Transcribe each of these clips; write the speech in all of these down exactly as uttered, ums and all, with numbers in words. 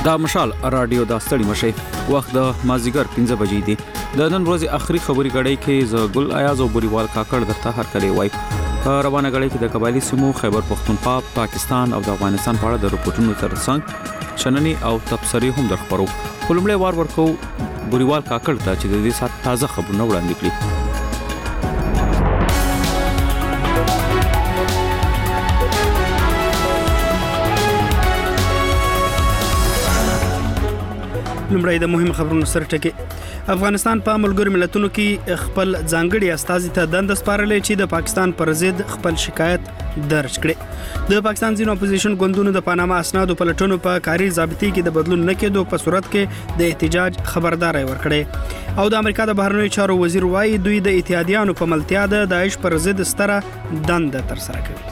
دا مشال رادیو دا ستړي مشي وخت د مازیګر پنځه بجې دي د نن ورځې اخري خبري غړې کې ز ګل ایاز او بریوال کاکړ درته هر کله وای روانه غړې کې د قبایلی سیمو خیبر پختونخوا پاکستان او د افغانستان په اړه د رپورټونو ترڅنګ شنني او تبصري هم درخبرو کولمړې وار ورکو بریوال کاکړ ته چې د دې سات تازه خبرونه وړاندې کړي لمړی د مهم خبرونو سره ټکی افغانستان په ملګرو ملتونو کې خپل ځانګړي استازي ته دند سپارلې چې د پاکستان پر ضد خپل شکایت درج کړي د پاکستان ځینو اپوزیشن ګوندونو د پاناما اسنادو پلټونو په کاري ضابطې کې د بدلون نه کېدو په صورت کې د احتجاج خبرداري ورکړي او د امریکا د بهرنیو چارو وزیر وايي دوی د اتحادیانو په ملتیا د داعش پر ضد ستره دند تر سره کوي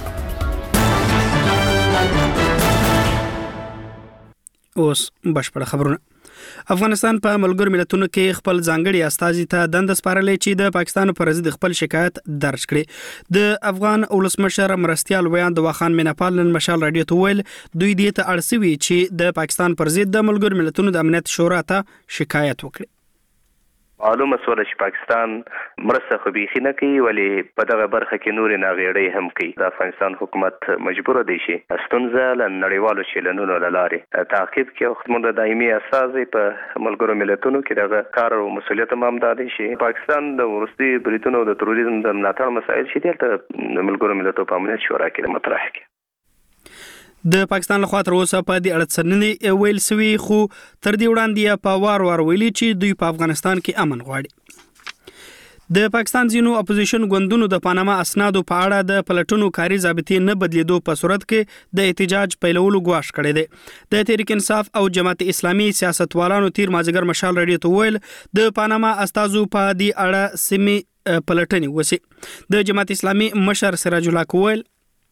اوس بشپړ خبرونه افغانستان په ملګرو ملتونو کې خپل ځانګړي استازي ته دند سپارلې چې د پاکستان پر ضد خپل شکایت درج کړي د افغان ولسمشر مرستيال ویان د واخان میناپال نن مشال رادیو ته ویل دوی دې ته اړسوي چې د پاکستان پر ضد د ملګرو ملتونو د امنیت شورا ته شکایت وکړي معلومه سوله چې پاکستان مرسته خو بيخي نه کوي ولی په دغه برخه کې نور ناغېړې هم کوي د افغانستان حکومت مجبور دی چې ستونزه له نړیوالو چیلنونو لاره تعقیب کوي خو د دایمي اساسي په ملګرو ملتونو کې دغه کار او مسولیت هم امدادي شي پاکستان د ورستي بریټونو د تروریزم د ملاتړ مسایل چې د ملګرو ملتونو په امنیت شورا کې مطرح کړي د پاکستان لخوا تر اوسه په دې اړه څرګندې ویل سوي خو تر دې وړاندې په وار وار ویلي چې دوی په افغانستان کې امن غواړي د پاکستان ځینو اپوزیشن ګوندونو د پاناما اسنادو په اړه د پلټونو کاري ضابطې نه بدلیدو په صورت کې د احتجاج پیلولو غواړي کړی دی د تحریک انصاف او جماعت اسلامي سیاستوالانو تیر مازیګر مشال رادیو ته ویل د پاناما استازو په دې اړه سیمې پلټنې وسی د جماعت اسلامي مشر سراج الله کویل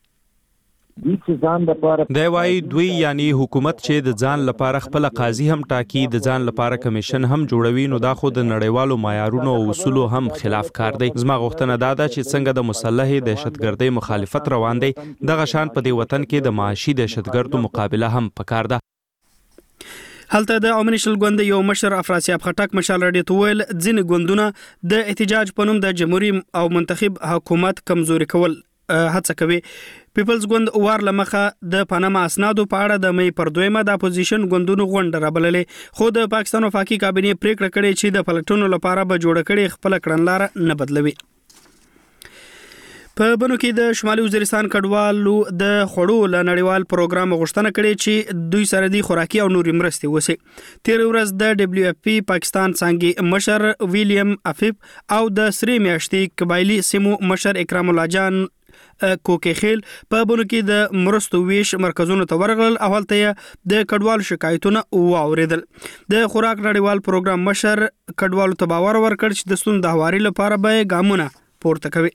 دی وايي دوی یعنی حکومت چې د ځان لپاره خپل قاضي هم ټاکي د ځان لپاره کمیشن هم جوړوي نو دا خو د نړیوالو معیارونو او اصولو هم خلاف کار دی زما غوښتنه دا ده چې څنګه د مسلحي دهشتګردۍ مخالفت روان دی دغه شان په دې وطن کې د معاشي دهشتګردو مقابله هم پکار ده هلته د اومنشل ګوند یو مشر افراسیاب خټک مشال رادیو ته ویل ځین ګوندونه د احتجاج په نوم د جمهوریت او منتخب حکومت کمزوري کول هڅه کوي پیپلز ګوند وار لمخه د پاناما اسنادو په اړه د مې پر دویمه د اپوزیشن ګوندونو غونډه رابللې خو د پاکستان وفاقي کابینې پریکړه کړې چې د پلټونو لپاره به جوړ کړي خپل کړنلار نه بدلوي په بنو کې د شمالي وزیرستان کډوالو د خړو ل نړیوال پروګرام غوښتنه کړې چې دوی سره د خوراکي او نوري مرستې وسی تیر ورځ د دبليو اف پی پاکستان څنګه مشر ویلیام افیف او د سری میاشتې قبایلی سیمو مشر اکرام الله جان کوکې خیل په بونو کې د مرستو ویش مرکزونو ته ورغلل او هلته د کډوال شکایتونه واوریدل د خوراک نړیوال پروګرام مشر کډوالو ته باور ورکړ چې د ستون د هواري لپاره به ګامونه پورته کوي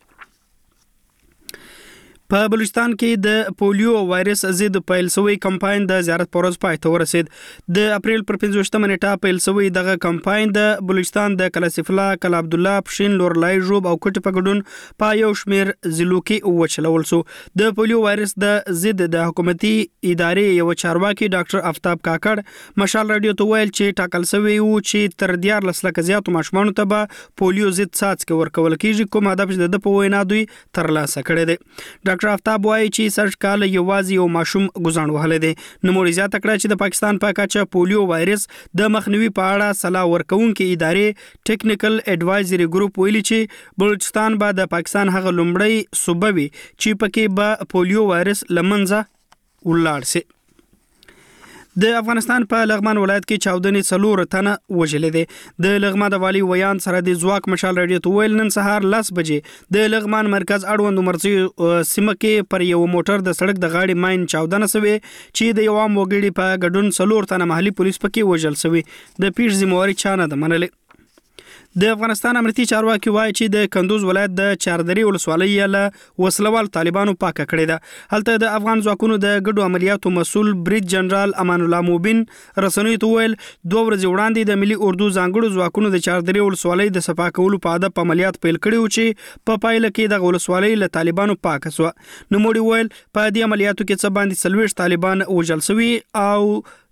په بلوچستان کې د پولیو وایرس ضد پیل شوی کمپاین د زیارت پورز پای ته ورسید د اپریل پر پنځوستمه نیټه پیل شوی دغه کمپاین د بلوچستان د کلاسفلا کلا عبد الله پښین لورلای جوب او کټ پګډون په یو شمیر ضلعو کې وچلول سو د پولیو وایرس د ضد د حکومتي ادارې یو چارواکي ډاکټر افتاب کاکړ مشال رادیو ته ویل چې ټاکل شوی و چې تر دیار لسلک زیاتو ماشومان ته به پولیو ضد څاڅکي ورکول کیږي کوم هدف د په وینا دوی ترلاسه کړی دی ډاکټر افتاب وايي چې سرج کال یوازې یو ماشوم ګزان وهله دي نو موري زیاته کړه چې د پاکستان په کچه پولیو وایرس د مخنیوي په اړه صلاح ورکوونکې ادارې ټیکنیکل ایڈوایزري ګروپ ویلي چې بلوچستان به د پاکستان هغه لومړی صوبه وي چې پکې به پولیو وایرس لمنځه ولاړ شي د افغانستان په لغمان ولایت کې چاودنې څلور تنه وژلې دي د لغمان د والی ویان سره د ځواک مشال رادیو ته ویل نن سهار لس بجې د لغمان مرکز اړوند مرزي سیمه کې پر یو موټر د سړک د غاړې ماین چاودنه شوې چې د یو عام وګړي په ګډون څلور تنه محلي پولیس پکې وژل شوی د پیښ ذمہواری چانه د منلې د افغانستان امنیتي چارواکي وایي چې د کندوز ولایت د چاردري ولسوالۍ له وسلوال طالبانو پاکه کړې ده هلته د افغان ځواکونو د ګډو عملیاتو مسول بریټ جنرال امان الله موبین رسنیو ته ویل دوه ورځې وړاندې د ملي اردو ځانګړو ځواکونو د چاردري ولسوالۍ د صفا کولو په هدف عملیات پیل کړي چې په پایله کې د ولسوالۍ له طالبانو پاکه شو نو موږ ویل په دې عملیاتو کې څه باندې سلويش طالبان وژل شوي او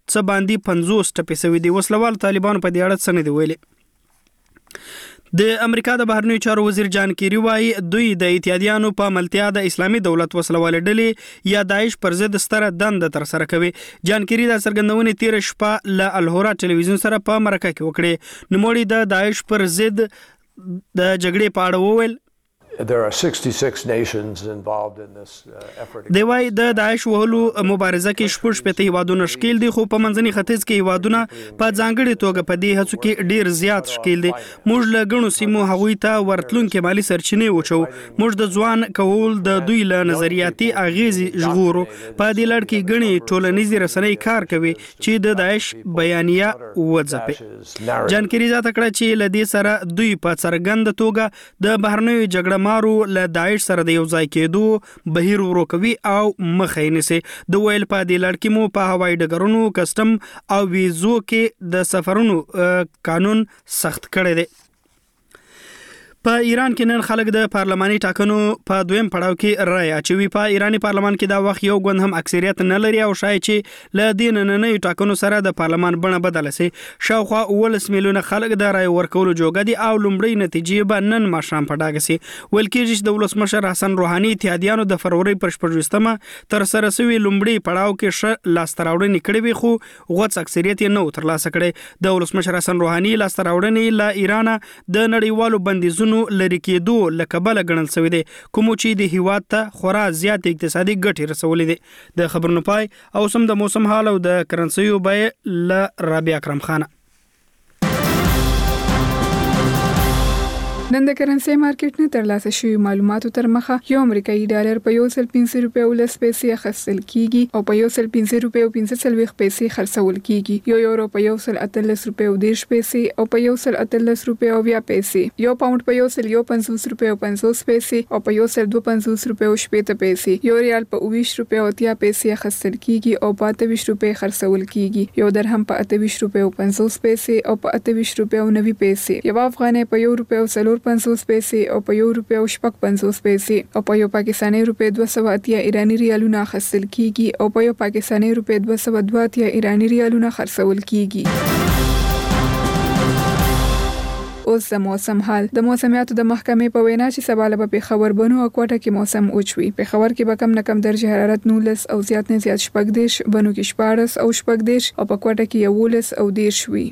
څه باندې پنځوس ټپي شوي دي. وسلوال طالبانو په دې اړه څه نه دي ویلي. د امریکا د بهرنیو چارو وزیر جان کیری وایي دوی د اتحادیانو په ملتیا د اسلامي دولت وسلوال ډلې یا داعش پر ضد ستره دنده تر سره کوي. جان کیری د څرګندونې تیر شپه له الهورا ټلویزیون سره په مرکه کې وکړې. نوموړي د داعش پر ضد د جګړې په اړه وویل. There are sixty-six nations involved in this uh, effort. دی وای د داعش وهلو مبارزه کې شپږ شپږ هیوادونه شکیل دي، خو په منځني ختیځ کې هیوادونه په ځانګړي توګه په دې هڅو کې ډیر زیات شکیل دي. موږ له غنو سیمو هغوی ته ورتلونکو مالی سرچینې وچو. موږ د ځوان کول د دوی له نظریاتي اغیزې ژغورو. په دې لړ کې غني ټولنیزي رسنۍ کار کوي چې د داعش بیانیه وځپي. جان کیری زیاته کړه چې له دې سره دوی په څرګند توګه د بهرنیو جګړه مارو له داعش سره د یو ځای کېدو بهیر ورو کوي او مخه یې نیسي. د ویل په دې لړ کې مو په هوایي ډګرونو، کسټم او ویزو کې د سفرونو قانون سخت کړی دی. په ایران کې نن خلک د پارلماني ټاکنو په دویم پړاو کې رائے اچوي. په ایراني پارلمان کې دا وخت یو غوند هم اکثریت نه لري او شاید چې له دې نننۍ ټاکنو سره د پارلمان بڼه بدله شي. شاوخوا اوولس میلیونه خلک د رائے ورکولو جوګه دي او لومړی نتیجې به نن ماښام په ډاګه شي. ویل کېږي چې د ولسمشر حسن روحاني اتحادیانو د فروری پر شپږویشتمه تر سره شوي لومړی پړاو کې ښه لاسته راوړنې کړې وي، خو غوڅ اکثریت یې نه ترلاسه کړی. د ولسمشر حسن روحاني لاسته راوړنې له ایران د نړیوالو بندیزونو لری کېدو لکه بل غنل شوی دی، کوم چې د هیواد ته خورا زیات اقتصادي ګټې رسولې دي. د خبرونو پای او سم د موسم حال او د کرنسیو بیه ل رابعه اکرم خان. نن د کرنسي مارکیټ نه ترلاسه شوی معلوماتو تر مخه یو امریکایي ډالر په یو سل پنځه روپیو لس پیسې اخیستل کیږي او په یو سل پنځه روپیو پنځه څلوېښت پیسې خرڅول کیږي. یو یورو په یو سل اتلس روپیو دېرش پیسې او په یو سل اتلس روپیو بیا پیسې. یو پاوند په یو سل یو پنځوس روپیو پنځوس پیسې او په یو سل دوه پنځوس روپیو شپېته پیسې. یو ریال په اوویشت روپیو اتیا پیسې اخیستل کیږي او په اته ویشت روپۍ خرڅول کیږي. یو درهم په اته ویشت روپیو پنځوس پیسې او په اته ویشت روپیو نوي پیسې. یو افغانۍ په یو روپیو څلور پنځوس پیسې او په یو روپیو شپږ پنځوس پیسې او په یو پاکستاني روپۍ دوه سوه اتیا ایراني ریالونه اخیستل کیږي او په یو پاکستاني روپۍ دوه سوه دوه اتیا ایراني ریالونه خرڅول کیږي. اوس د موسم حال. د موسمیاتو د محکمې په وینا چې سبا له پېښور بنو او کوټه کې موسم اوچوي. پېښور کې به کم نه کم درجه حرارت نولس او زیات نه زیات شپږ دېرش، بنو کې شپاړس او شپږ دېرش او په کوټه کې یولس او دېرش وي.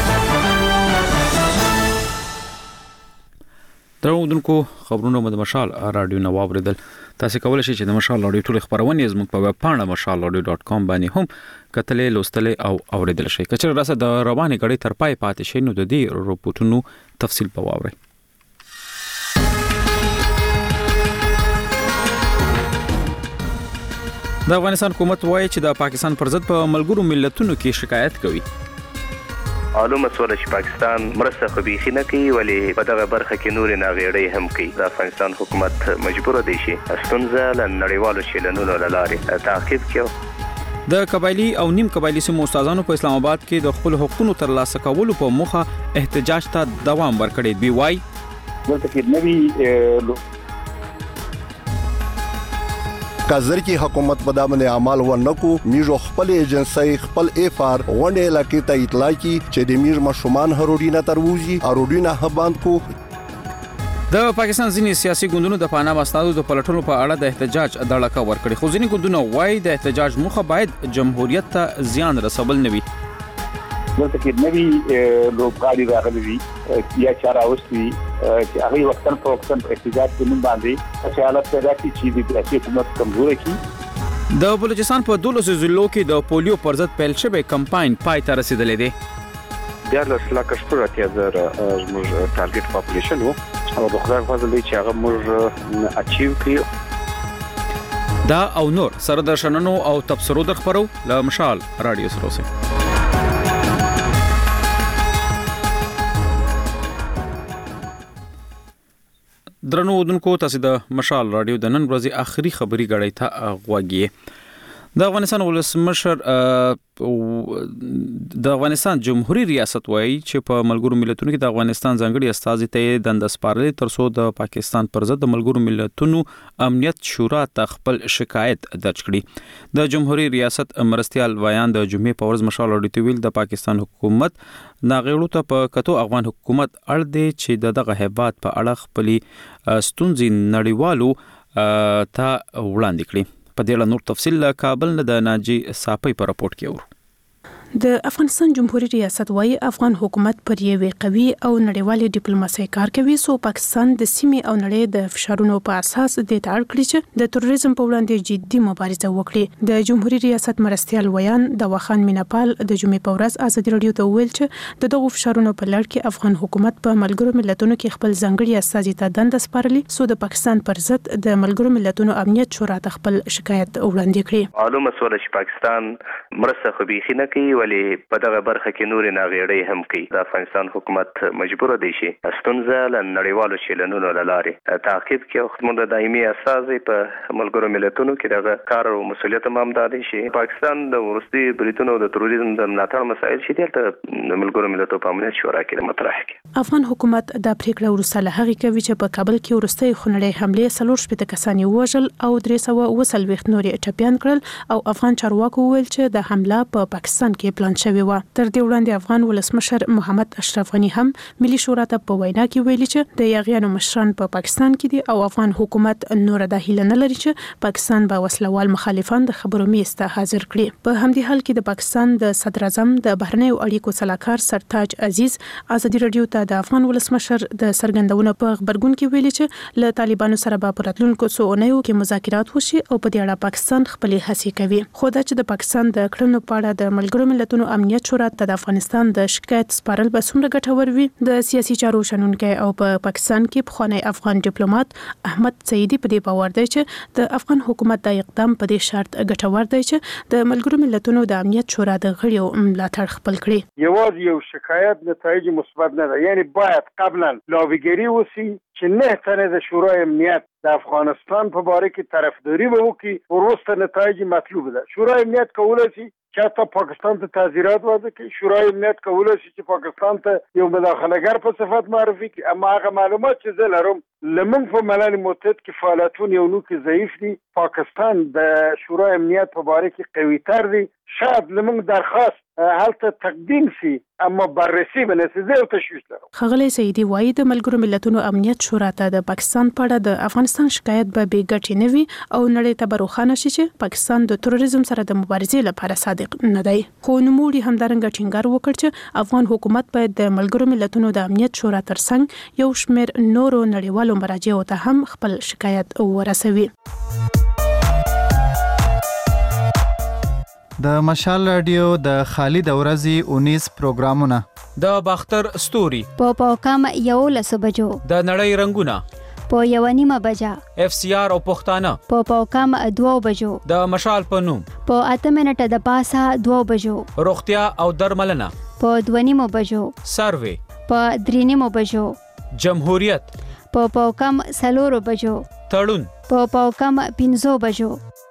درودونکو خبرونه مد مشال رادیو نو اوریدل. تاسو کولای شئ چې د مشال رادیو ټول خبرونه زموږ په ویب پاڼه مشال رادیو ډاټ کام باندې هم کتلې، لوستلې او اوریدل شئ. کچره راسه د روانې غړي تر پای پاتې شئ نو د دې رپورټونو تفصیل په واورئ. د افغانستان حکومت وایي چې د پاکستان پر ضد په ملګرو ملتونو کې شکایت کوي. معلومه سوله چې پاکستان مرسته خو بيخي نه کوي، ولی په دغه برخه کې نور ناغېړۍ هم کوي. د افغانستان حکومت مجبور دی چې ستونزه له نړیوالو چیلنونو له لارې تعقیب کړي. د قبایلی او نیم قبایلی سیمو استادانو په اسلام آباد کې د خپل حقوقو ترلاسه کولو په موخه احتجاج ته دوام ورکړی. بي واي دلته کې نوی کازر کی حکومت په دامن عمل ورنکو میجو خپل ایجنسی خپل افار ونډه لکه ته اطلاع کی چې د میج مشومان هروډینا تروزی اروډینا هباند کو. د پاکستان ځینې سیاسي ګوندونو د پانام استادو د پلټونو په اړه د احتجاج دړکه ورکړي، خو ځینې ګوندونه وایي د احتجاج موخه باید جمهوریت ته زیان رسول نه وي. دلته کې نوی لوبغاړي راغلي دي یا چاره اوسوي چې هغه وختن په وختن احتجاج کوي باندې چې حالت پیدا کی چې د سیاسي حکومت کمزوري کی. د بلوچستان په دولس ضلعو کې د پولیو پر ضد پیل شوی کمپاین پای ته رسیدلی دی. دیارلس لاکه شپږ اتیا زره زموږ ټارګټ پاپولیشن وو او د خدای فضل دی چې هغه موږ اچیو کړو. دا او نور سره د شننو او تبصرو د خبرو له مشال رادیو سره اوسئ. درنو ودونکو تاسو د مشال رادیو د نن ورځې اخري خبري غړې ته غوږی. د افغانستان ولسمشر د افغانستان جمهوریت ریاست وایي چې په ملګرو ملتونو کې د افغانستان ځانګړي استازي ته دنده سپارلې ترڅو د پاکستان پر ضد د ملګرو ملتونو امنیت شورا ته خپل شکایت درج کړي. د جمهوریت ریاست مرستيال ویان د جمعې په ورځ مشال اډیټي ویل د پاکستان حکومت ناغېړو ته په کتو افغان حکومت اړ دی چې دغه هیواد په اړه خپلې ستونزې نړیوالو ته وړاندې کړي. په دې اړه نور تفصیل کابل نه د ناجی صافی په راپورټ کې اورو. د افغانستان جمهوریت ریاست وايي افغان حکومت پر یوې قوي او نړیوالې ډیپلوماسۍ کار کوي سو پاکستان د سیمې او نړۍ د فشارونو په اساس د تعهد کړی چې د تروریزم په وړاندې جدي مبارزه وکړي. د جمهوریت ریاست مرستيال ویان د وخان میناپال د جمعې په ورځ ازادي رادیو ته ویل چې د دغو فشارونو په لړ کې افغان حکومت په ملګرو ملتونو کې خپل ځانګړي استازي ته دنده سپارلې سو د پاکستان پر ضد د ملګرو ملتونو امنیت شورا ته خپل شکایت وړاندې کړي. معلومه سوله چې پاکستان مرسته خو بيخي نه کوي ولی په دغه برخه کې نور ناغېړې هم کوي. د افغانستان حکومت مجبور دی چې ستونزه له نړیوالو چیلنونو لارې تعقیب کړي او خدمت د دایمي اساسي په ملګرو ملتونو کې دغه کار او مسولیت هم امدادي شي. پاکستان د ورستي بریټونو د تروریزم د ملاتړ مسایل چې دلته ملګرو ملتونو په امنیت شورا کې مطرح کړي. افغان حکومت د پریکړه ورسره له هغه کوي چې په کابل کې ورستي خنړې حمله سلور شپږ کسان وژل او درې سوه وسلويخت نورې ټپيان کړل او افغان چارواکو ویل چې د حمله په پاکستان کې پلان شوی و. تر دې وړاندې افغان ولسمشر محمد اشرف غنی هم ملي شورا ته په وینا کې ویلي چې د یاغیانو مشران په پاکستان کې دي او افغان حکومت نور د هیله نه لري چې پاکستان به وسلوال مخالفان د خبرو میسته حاضر کړي. په همدې حال کې د پاکستان د صدر اعظم د بهرنیو اړیکو سلاکار سرتاج عزیز ازادي رادیو ته د افغان ولسمشر د سرګندونو په خبرګون کې ویلي چې له طالبانو سره به په راتلونکو څو اونیو کې مذاکرات وشي او په دې اړه پاکستان خپلې هڅې کوي. خو دا چې د پاکستان د کړنو په اړه د ملګرو ملتونو امنیت شورا ته د افغانستان د شکایت سپارل به څومره ګټور وي. د سیاسي چارو شنونکي او په پاکستان کې پخوانی افغان ډیپلوماټ احمد سعیدی په دې باور دی چې د افغان حکومت د اقدام په دې شرط ګټور دی چې د ملګرو ملتونو د امنیت شورا د غړیو ملاتړ خپل کړي. یوازې یو شکایت نتایج مثبت نه ده، یعنی باید قبلا لابیګری وسی چې نه تنه د شورای امنیت د افغانستان په باره کې طرفداري به وکړي، وروسته نتایج مطلوب ده. شورای امنیت کولای شي چې حتی پاکستان ته تعزیرات وضع کړي، شورای امنیت کولای شي چې پاکستان ته یو مداخلهګر په صفت معرفي کړي. اما هغه معلومات چې زه لرم لمن په ملل متحد کې فعالیتونه یو نو کې ضعیف دي. پاکستان د شورای امنیت په باره کې قوي تر دي. شاید لمن درخواست هلته تقدیم شي اما بررسي بنسي زه او تشویش لرم. خغلی سعیدی وایي د ملګرو ملتونو امنیت شورا ته د پاکستان په اړه د افغانستان شکایت به بې ګټې نه وي او نړۍ ته به روښانه شي چې پاکستان د تروریزم سره د مبارزې لپاره صادق نه دی. خو نوموړي همدارنګه ټینګار وکړ چې افغان حکومت باید د ملګرو ملتونو د امنیت شورا ترڅنګ یو شمېر نورو نړیوالو مراجعو ته هم خپل شکایت ورسوي. د مشال رادیو د خالد اورزي اونیس پروګرامونه د باختر ستوري په پاکام یو لسو بجو د نړۍ رنگونه په یو نیمه بجا اف سی آر او پښتانه په پاکام دوه بجو د مشال په نوم په اته منټه د پاسه دوه بجو روغتیا او درملنه په دوه نیمه بجو سروي په درې نیمه بجو جمهوریت په پاکام سلورو بجو تړون په پاکام پنځو بجو.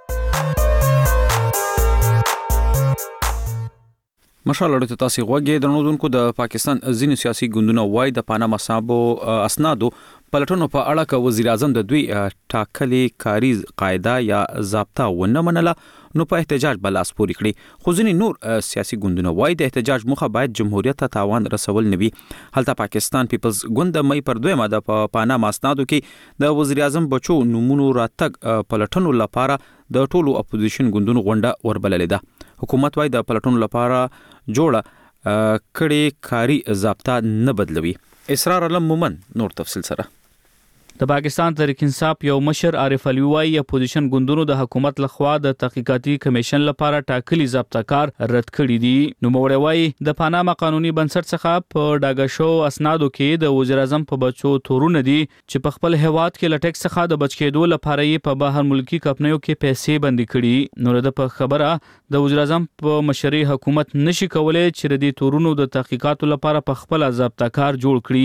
مشال اړه تاسو غوږی درنودونکو د پاکستان ځینې سیاسي ګوندونو وای د پاناما صاحبو اسنادو پلټونو په اړه ک وزیر اعظم د دوی ټاکلي کاری قاعده یا ضابطه ونه منله نو په احتجاج بلاس پوری کړی. خو ځینې نور سیاسي ګوندونو وای د احتجاج مخه باید جمهوریت ته تاوان رسول نه وي. هلته پاکستان پیپلز ګوند د مې پر دویمه د پاناما اسنادو کې د وزیر اعظم بچو نمونو راتګ پلټونو لپاره د ټولو اپوزیشن ګوندونو غونډه وربللې ده. حکومت وای د پلټونو لپاره جوړه کړي کاری ضابطه نه بدلوي. اسرار علم مومن نور تفصیل سره. د پاکستان تحریک انصاف یو مشر عارف علوي وايي اپوزیشن ګوندونو د حکومت لخوا د تحقیقاتي کمیشن لپاره ټاکلي ضابطه کار رد کړی دي. نو موړی وايي د پاناما قانوني بنسټ څخه په ډاګه شو اسنادو کې د وزیر اعظم په بچو تورونه دي چې په خپل هواد کې لټیک څخه د بچ کېدو لپاره یې په بهر ملکی کمپنیو کې پیسې بندي کړي. نو د په خبره د وزیر اعظم په مشرۍ حکومت نشي کولای چې د تورونو د تحقیقاتو لپاره په خپل ضابطه کار جوړ کړي.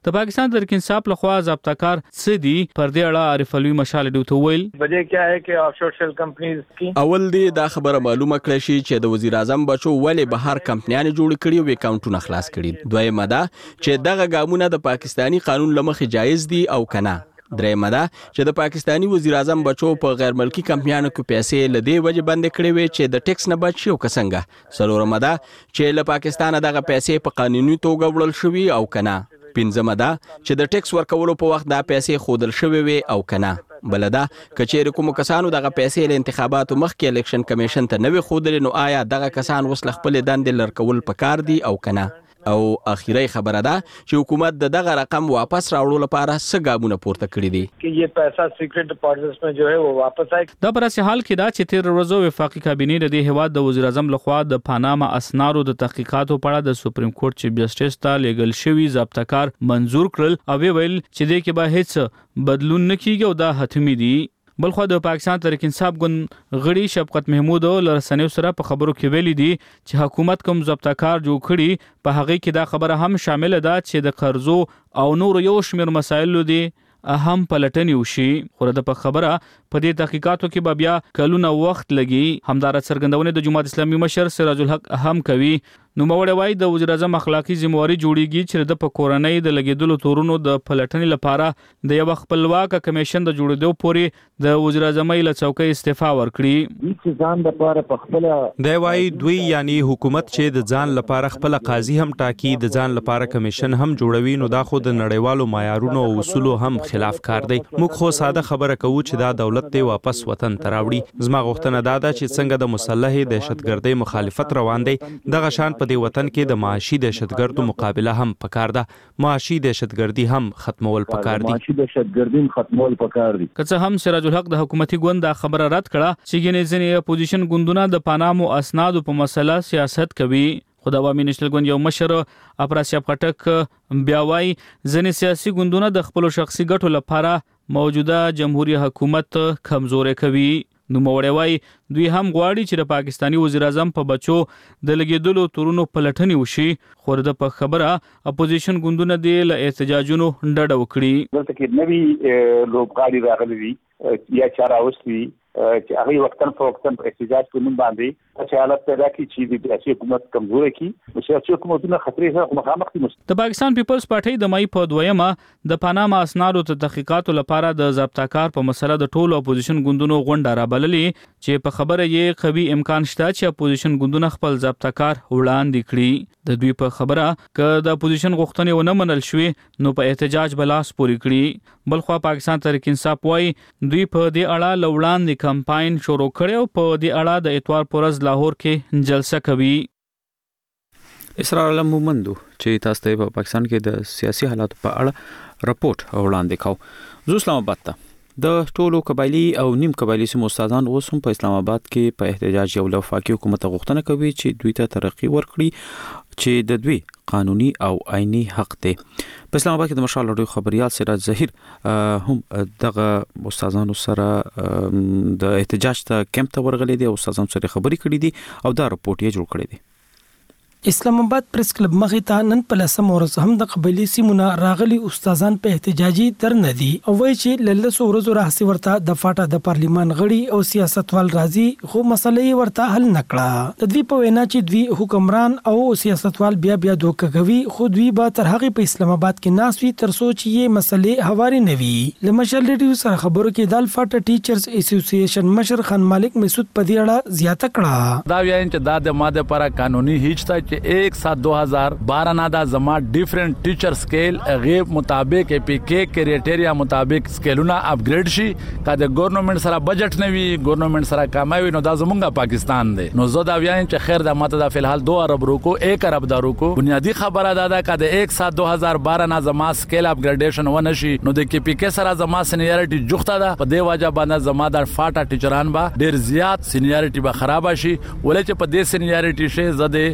د پاکستان تحریک انصاف لخوا ضابطه کار څه دي پر دې اړه عارف علوي مشال ډیوته ویل وجہ کیا ہے کہ آفشور شیل کمپنیز کی اول دی دا خبره معلومه کړی شي چې د وزیر اعظم بچو ولې بهر کمپنیانه جوړ کړي او اکاونټونه خلاص کړي. دویمه دا چې دغه ګامونه د پاکستانی قانون لمخې جایز دي او کنه. درېمه دا چې د پاکستانی وزیر اعظم بچو په غیر ملکی کمپنیانو کې پیسې لدی وجه بند کړي وي چې د ټیکس نه بچي او کسنګه. څلورمه دا چې له پاکستانه دغه پیسې په قانوني توګه وړل شوی او کنه. پنځمه دا چې د ټیکس ورکولو په وخت دا پیسې خودل شوی وي او کنه. بلدا کچېر کوم کسانو دغه پیسې له انتخاباتو مخکې الیکشن کمیشن ته نوې خودل نو آیا دغه کسان وسل خپل دندې لړکول پکار دي او کنه. او اخیری خبره ده چې حکومت د دغه رقم واپس راوړلو لپاره څه ګامونه پورته کړی دي چې یہ پیسہ سیکریٹ ډپازټس میں جو ہے وہ واپس آئے. دا پر اساس حال کې دا چې تیر ورځو وفاقي کابینه د دې هواد د وزیر اعظم لخوا د پاناما اسنادو د تحقیقاتو په اړه د سپریم کورټ چیف جسټس ته لیګل شوی ضابطه کار منزور کړل او ویل چې د کې به هیڅ بدلون نه کیږي او دا حتمی دي. بلخو د پاکستان تحریک انصاف ګوند غړي شفقت محمود لرسنیو سره په خبرو کې ویلي دي چې حکومت کوم ضابطه کار جوړ کړي په هغه کې دا خبره هم شامل ده چې د قرضو او نور یو شمیر مسایلو دي اهم پلټنې وشي. خو د په خبره په دې تحقیقاتو کې به بیا کلونه وخت لګي. همدار څرګندونه د جماعت اسلامي مشر سراج الحق هم کوي. نو موړ وای د وزیر اعظم اخلاقی ذمہواری جوړیږي چې د پکورنۍ د لګیدلو تورونو د پلټنې لپاره د یو خپلواک کمیشن د جوړېدو پورې د وزیر اعظم له څوکۍ استعفا ورکړي. چې ځان د لپاره په خپل دی وای دوی یعنی حکومت چې د ځان لپاره خپل قاضي هم ټاکي د ځان لپاره کمیشن هم جوړوي نو دا خو د نړیوالو معیارونو او اصولو هم خلاف کار دی. موږ خو ساده خبره کوو چې دا دولت ته واپس وطن ته راوړي. زما غوښتنه دا ده چې څنګه د مسلح دهشتګردۍ مخالفت روان دی دغه شان په دې وطن کې د معاشي دهشتګردو مقابله هم پکار ده. معاشي دهشتګردي هم ختمول پکار دي. معاشي دهشتګردي ختمول پکار دي. که څه هم سراج الحق د حکومتي ګوند دا خبره رد کړه چې ګینې ځینې اپوزیشن ګوندونه د پانامو اسنادو په مسله سیاست کوي. خو د عوامي نېشنل ګوند یو مشر افراسیاب خټک بیا وایي ځینې سیاسي ګوندونه د خپل شخصي ګټو لپاره موجوده جمهوریت حکومت کمزوري کوي. نو موړی وای دوی هم غواړي چې د پاکستانی وزیر اعظم په بچو د لګیدلو تورونو پلټنې وشي. خو د په خبره اپوزیشن ګوندونه دی له احتجاجونو ډډه وکړي. دلته کې نوی لوبغاړي راغلي دي یا چاره اوسوي چې هغه وختن په وختن احتجاج کوي باندې چې حالت پیدا کی چې د سیاسي حکومت کمزوري کی او سیاسي حکومتونه خطرې سره مخامخ دي. د پاکستان پیپلز پارټي د مای په دویمه د پاناما اسنادو ته تحقیقاتو لپاره د ضابطه کار په مسله د ټولو اپوزیشن ګوندونو غونډه رابللې چې په خبره یې قوي امکان شته چې اپوزیشن ګوندونه خپل ضابطه کار وړاندې کړي. د دوی په خبره ک د اپوزیشن غوښتنې ونه منل شوې نو په احتجاج بلاس پوری کړي. بلخو پاکستان تحریک انصاف وای دوی په دې اړه لوړاندې کمپاین شروع کړي او په دې اړه د اتوار پرز لاهور کې جلسه کوي. اسرار علم مومندو چې تاسو ته په پاکستان کې د سیاسي حالاتو په اړه راپورټ وړاندې کاو. زو اسلام آباد ته د ټولو قبایلی او نیم قبایلی سیمو استادان اوس هم په اسلام آباد کې په احتجاج یو وفاقي حکومت غوښتنه کوي چې دوی ته ترقی ورکړي چې د دوی قانوني او آئینی حق دی. په اسلام آباد کې د مشال لوی خبريال سراج ظهیر هم دغه استادانو سره د احتجاج ته کیمپ ته ورغلي دي او استادانو سره خبري کړي دي او دا راپورټ یې جوړ کړی دی. اسلام آباد پریس کلب مخې ته نن په لسم ورځ هم د قبایلی سیمونه راغلي استادان په احتجاجي درنه دي او وایي چې لله ورځو راځي ورته د فاټا د پارلیمان غړي او سیاستوال راځي خو مسلې ورته حل نکړه. د دوی په وینا چې دوی حکمران او سیاستوال بیا بیا دوکه کوي خو دوی به تر هغه په اسلام آباد کې ناسوي تر سوچ یې مسلې هواري نوي. لمشل ریډیو سره خبرو کې د فاټا ټیچرز اسوسییشن مشر خان مالک مسعود په دې اړه زیاته کړه. دا وایي چې دا د ماده پر قانوني هیڅ ته ایک سات دو ہزار بارہ نادا زما ڈیفرنٹ ٹیچر سکیل غیب مطابق اے پی کے کرائٹیریا مطابق سکیلونه اپگریډ شي کله ګورنمنت سره بجټ نه وي ګورنمنت سره کموي نو دا زمونږه پاکستان دی. نو زه دا وایم چې خیر د ماته د فلحال دو ارب روکو ایک ارب دارو کو بنیادی خبره دا ده کله ایک سات دو ہزار بارہ نا زما سکیل اپگریډیشن ونه شي نو د کې پی کې سره زما سینیریټي جوخته ده په دی واجب باندې زما د فاټا ټیچران با ډیر زیات سینیریټي به خراب شي ولې چې په دې سینیریټي شي زده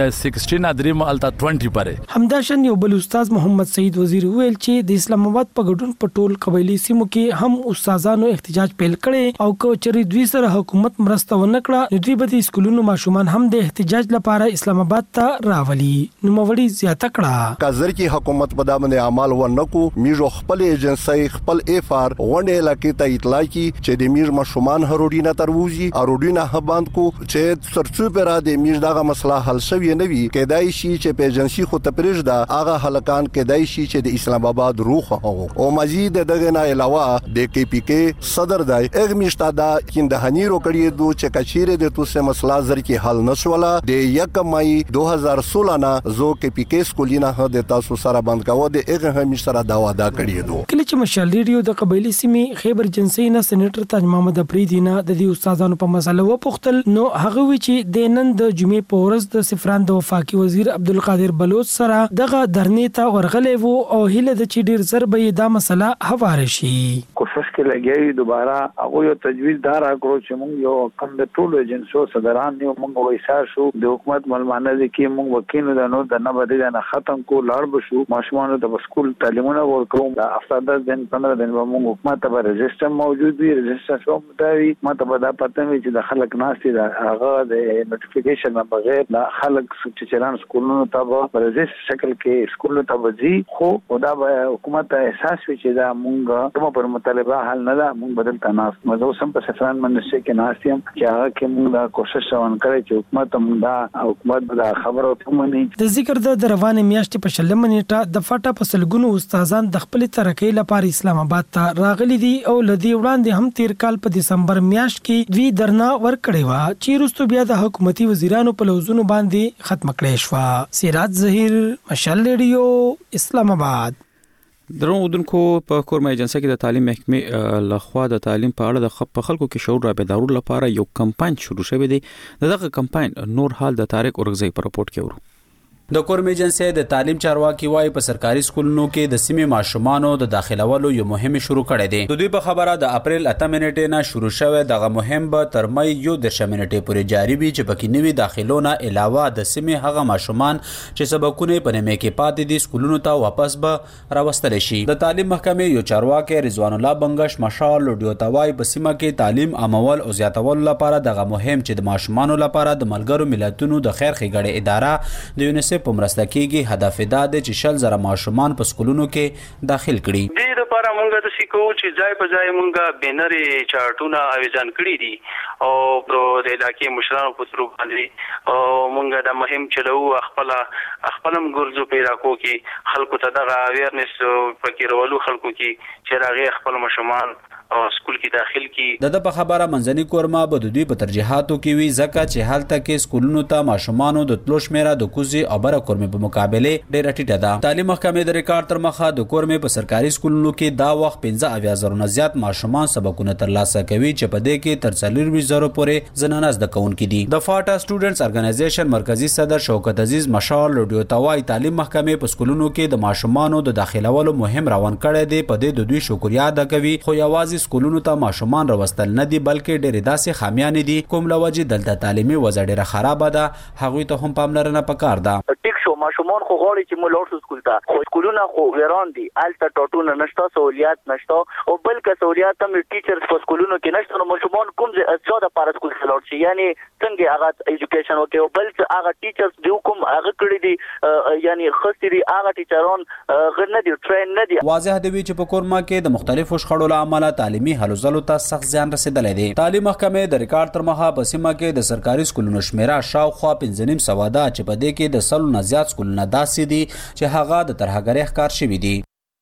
सोलह دریم التا बीस پرې. همداشن یو بل استاد محمد سعید وزیر ویل چې د اسلام آباد په ګډون په ټول قبایلی سیمو کې هم استادانو احتجاج پیل کړي او کو چری دوی سره حکومت مرسته ونکړه دوی به د سکولونو ماشومان هم د احتجاج لپاره اسلام آباد ته راولي. نو موړي زیاته کړه کازر کی حکومت په دامن اعمال ونکو میجو خپل ایجنسی خپل ایفار غونډه علاقې ته اطلاع کی چې د میج ماشومان هروډینا تروزی اروډینا هباند کو چې سرڅو پر د میج دغه مسله حل شوی نه وي کېدای شي چې په ایجنسی خو تپریج دا هغه حلقان کېدای شي چې د اسلام آباد روح او مزید دغه نه علاوه د کې پی کې صدر دای اغه میشتا دا کیندهانی رو کړی دو چې کچيره د توسه مسله زر کې حل نشوله د یک مای دو هزار سولہ نه زو کې پی کې سکولینا هدا تاسو سره بند کاوه د اغه هم سره دا وعده کړی دو. کله چې مشال ریډیو د قبایلی سیمې خیبر جنسي نه سېنیټر تاج محمد افریدی نه د دې استادانو په مسله و پختل نو هغه وی چې د نن د جمعې په ورځ د سفران د وفاقي وزیر عبدالقادر بلوچ سره دغه درنې ته ورغلې وو او هله د چې ډیر زر به دا مسله حواله شي. کوشش کې لګي دوباره هغه یو تجویز دار کړو چې موږ یو کم د ټولو ایجنسیو صدران یو موږ وایسار شو د حکومت ملمانه دي کې موږ وکینو د نو د نه بدل نه ختم کو لاړ بشو ماشومان د سکول تعلیمونه ورکوم د افساده دن پندرہ دن به موږ حکومت ته رجسټر موجود وي رجسټر شو متوي ماته به دا پته وي چې د خلک ناشتي دا هغه د نوټیفیکیشن نه بغیر د خلک چې چلان سکولونو ته په رجسټر شکل کې سکولونو ته وځي خو دا به حکومت ته احساس وي چې دا موږ کوم پر مطالبه حل نه ده موږ بدل تناس مزه سم په سفران منشي کې ناشتیم چې هغه کې موږ دا کوشش روان کړی چې حکومت موږ دا حکومت دا خبرو ته مني. د ذکر د روانه میاشتې په شلم نیټه د فاټا په سلګونو استادان د خپل ترقۍ لپاره اسلام آباد ته راغلي دي او لدی وړاندې هم تیر کال په دسمبر میاشت کې دوی درنا ورکړې و چې وروسته بیا د حکومتي وزیرانو په لوزونو باندې ختم کړې شو. سراج ظهیر مشال ریډیو اسلام آباد. درنو ودونکو په کورمه ایجنسی کې د تعلیم محکمې لخوا د تعلیم په اړه د خلکو کې شعور راپیدارولو لپاره یو کمپاین شروع شوی دی. دغه کمپاین نور حال د طارق اورغزی په رپورت کې ورو. د کورم ایجنسی د تعلیم چارواکي وايي په سرکاري سکولونو کې د سیمې ماشومانو د داخلولو یو مهم شروع کړی دی. د دوی په خبره د اپریل اته منټې نه شروع شوه دغه مهم به تر مې یو درشه منټې پورې جاری وي چې پکې نوي داخلونه علاوه د سیمې هغه ماشومان چې سبقونه په نیمه کې پاتې دي سکولونو ته واپس به راوستل شي. د تعلیم محکمې یو چارواکي رضوان الله بنگش مشال لوډیو توای په سیمه کې تعلیم عمول او زیاتول لپاره دغه مهم چې د ماشومانو لپاره د ملګرو ملتونو د خیر ښېګړې اداره د یونیسف په مرسته کېږي. هدف دا دی چې شل زره ماشومان په سکولونو کې داخل کړي. دې لپاره موږ د سکو چې ځای په ځای موږ بینرې چارټونه اویزان کړي دي او د علاقې مشرانو په تر باندې او موږ د مهم چلو خپل خپلم ګرځو په علاقو کې خلکو ته دغه اویرنس پکې ورولو خلکو کې چې راغی خپل ماشومان او سکول کې داخل کی. د د په خبره منځني کورما به د دوی په ترجیحاتو کې وی ځکه چې حالت کې سکولونو ته ماشومانو د تلو شمیره د کوزي او بره کورمې په مقابله ډېره ټیټه ده. تعلیم محکمې د ریکارډ تر مخه د کورمې په سرکاري سکولونو کې دا وخت پنځه اویا زره نه زیات ماشومان سبقونه ترلاسه کوي چې په دې کې تر څلور زره پورې زنانه زده کوونکي دي. د فاټا سټوډنټس ارګنایزیشن مرکزی صدر شوکت عزیز مشال لوډیو توای تعلیم محکمې په سکولونو کې د ماشومانو د داخلولو مهم روان کړی دی. په دې د دوی شکریا ادا کوي خو یوازې سکولونو ته ماشومان راوستل نه دي بلکې ډېرې داسې خامیان دي کوم لوجې دلته تعلیمي وضع ډېره خراب ده هغوی ته هم پاملرنه پکار ده. ټیک شو ماشومان خو غواړي چې مو لاړ شو سکول ته خو سکولونه خو ویران دي الته ټاټونه نشته سہولیات نشته او بلکې سہولیات هم ټیچرز په سکولونو کې نشته نو ماشومان کوم ځای اڅو د پاره سکول ته لاړ شي یعنی څنګه هغه ایجوکیشن وکړي او بلکې هغه ټیچرز دی کوم هغه کړی دي یعنی خستري هغه ټیچران غیر نه دي ټرین نه دي. واضح دی چې په کورما کې د مختلفو شخړو له امله تعلیمي هلو ځلو ته سخت زیان رسیدلی دی. تعلیم محکمې د ریکارډ تر مخه په سیمه کې د سرکاري سکولونو شمیره شاوخوا پنځه نیم سوه ده چې په دې کې د سلو نه زیات سکولونه داسې دي چې هغه د ترهګرۍ ښکار شوي دي.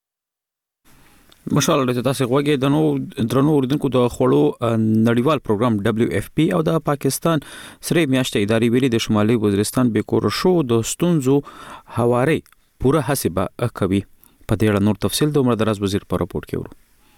مشال د تاسو غوږی د نو درنو اوریدونکو د خوړو نړیوال پروګرام دبليو اف پی او د پاکستان سره میاشتې اداري ویلي د شمالي وزیرستان به کور شو د ستونزو هواري پوره حسابه کوي. په دې اړه نور تفصیل د عمر دراز وزیر په راپورټ کې ورو.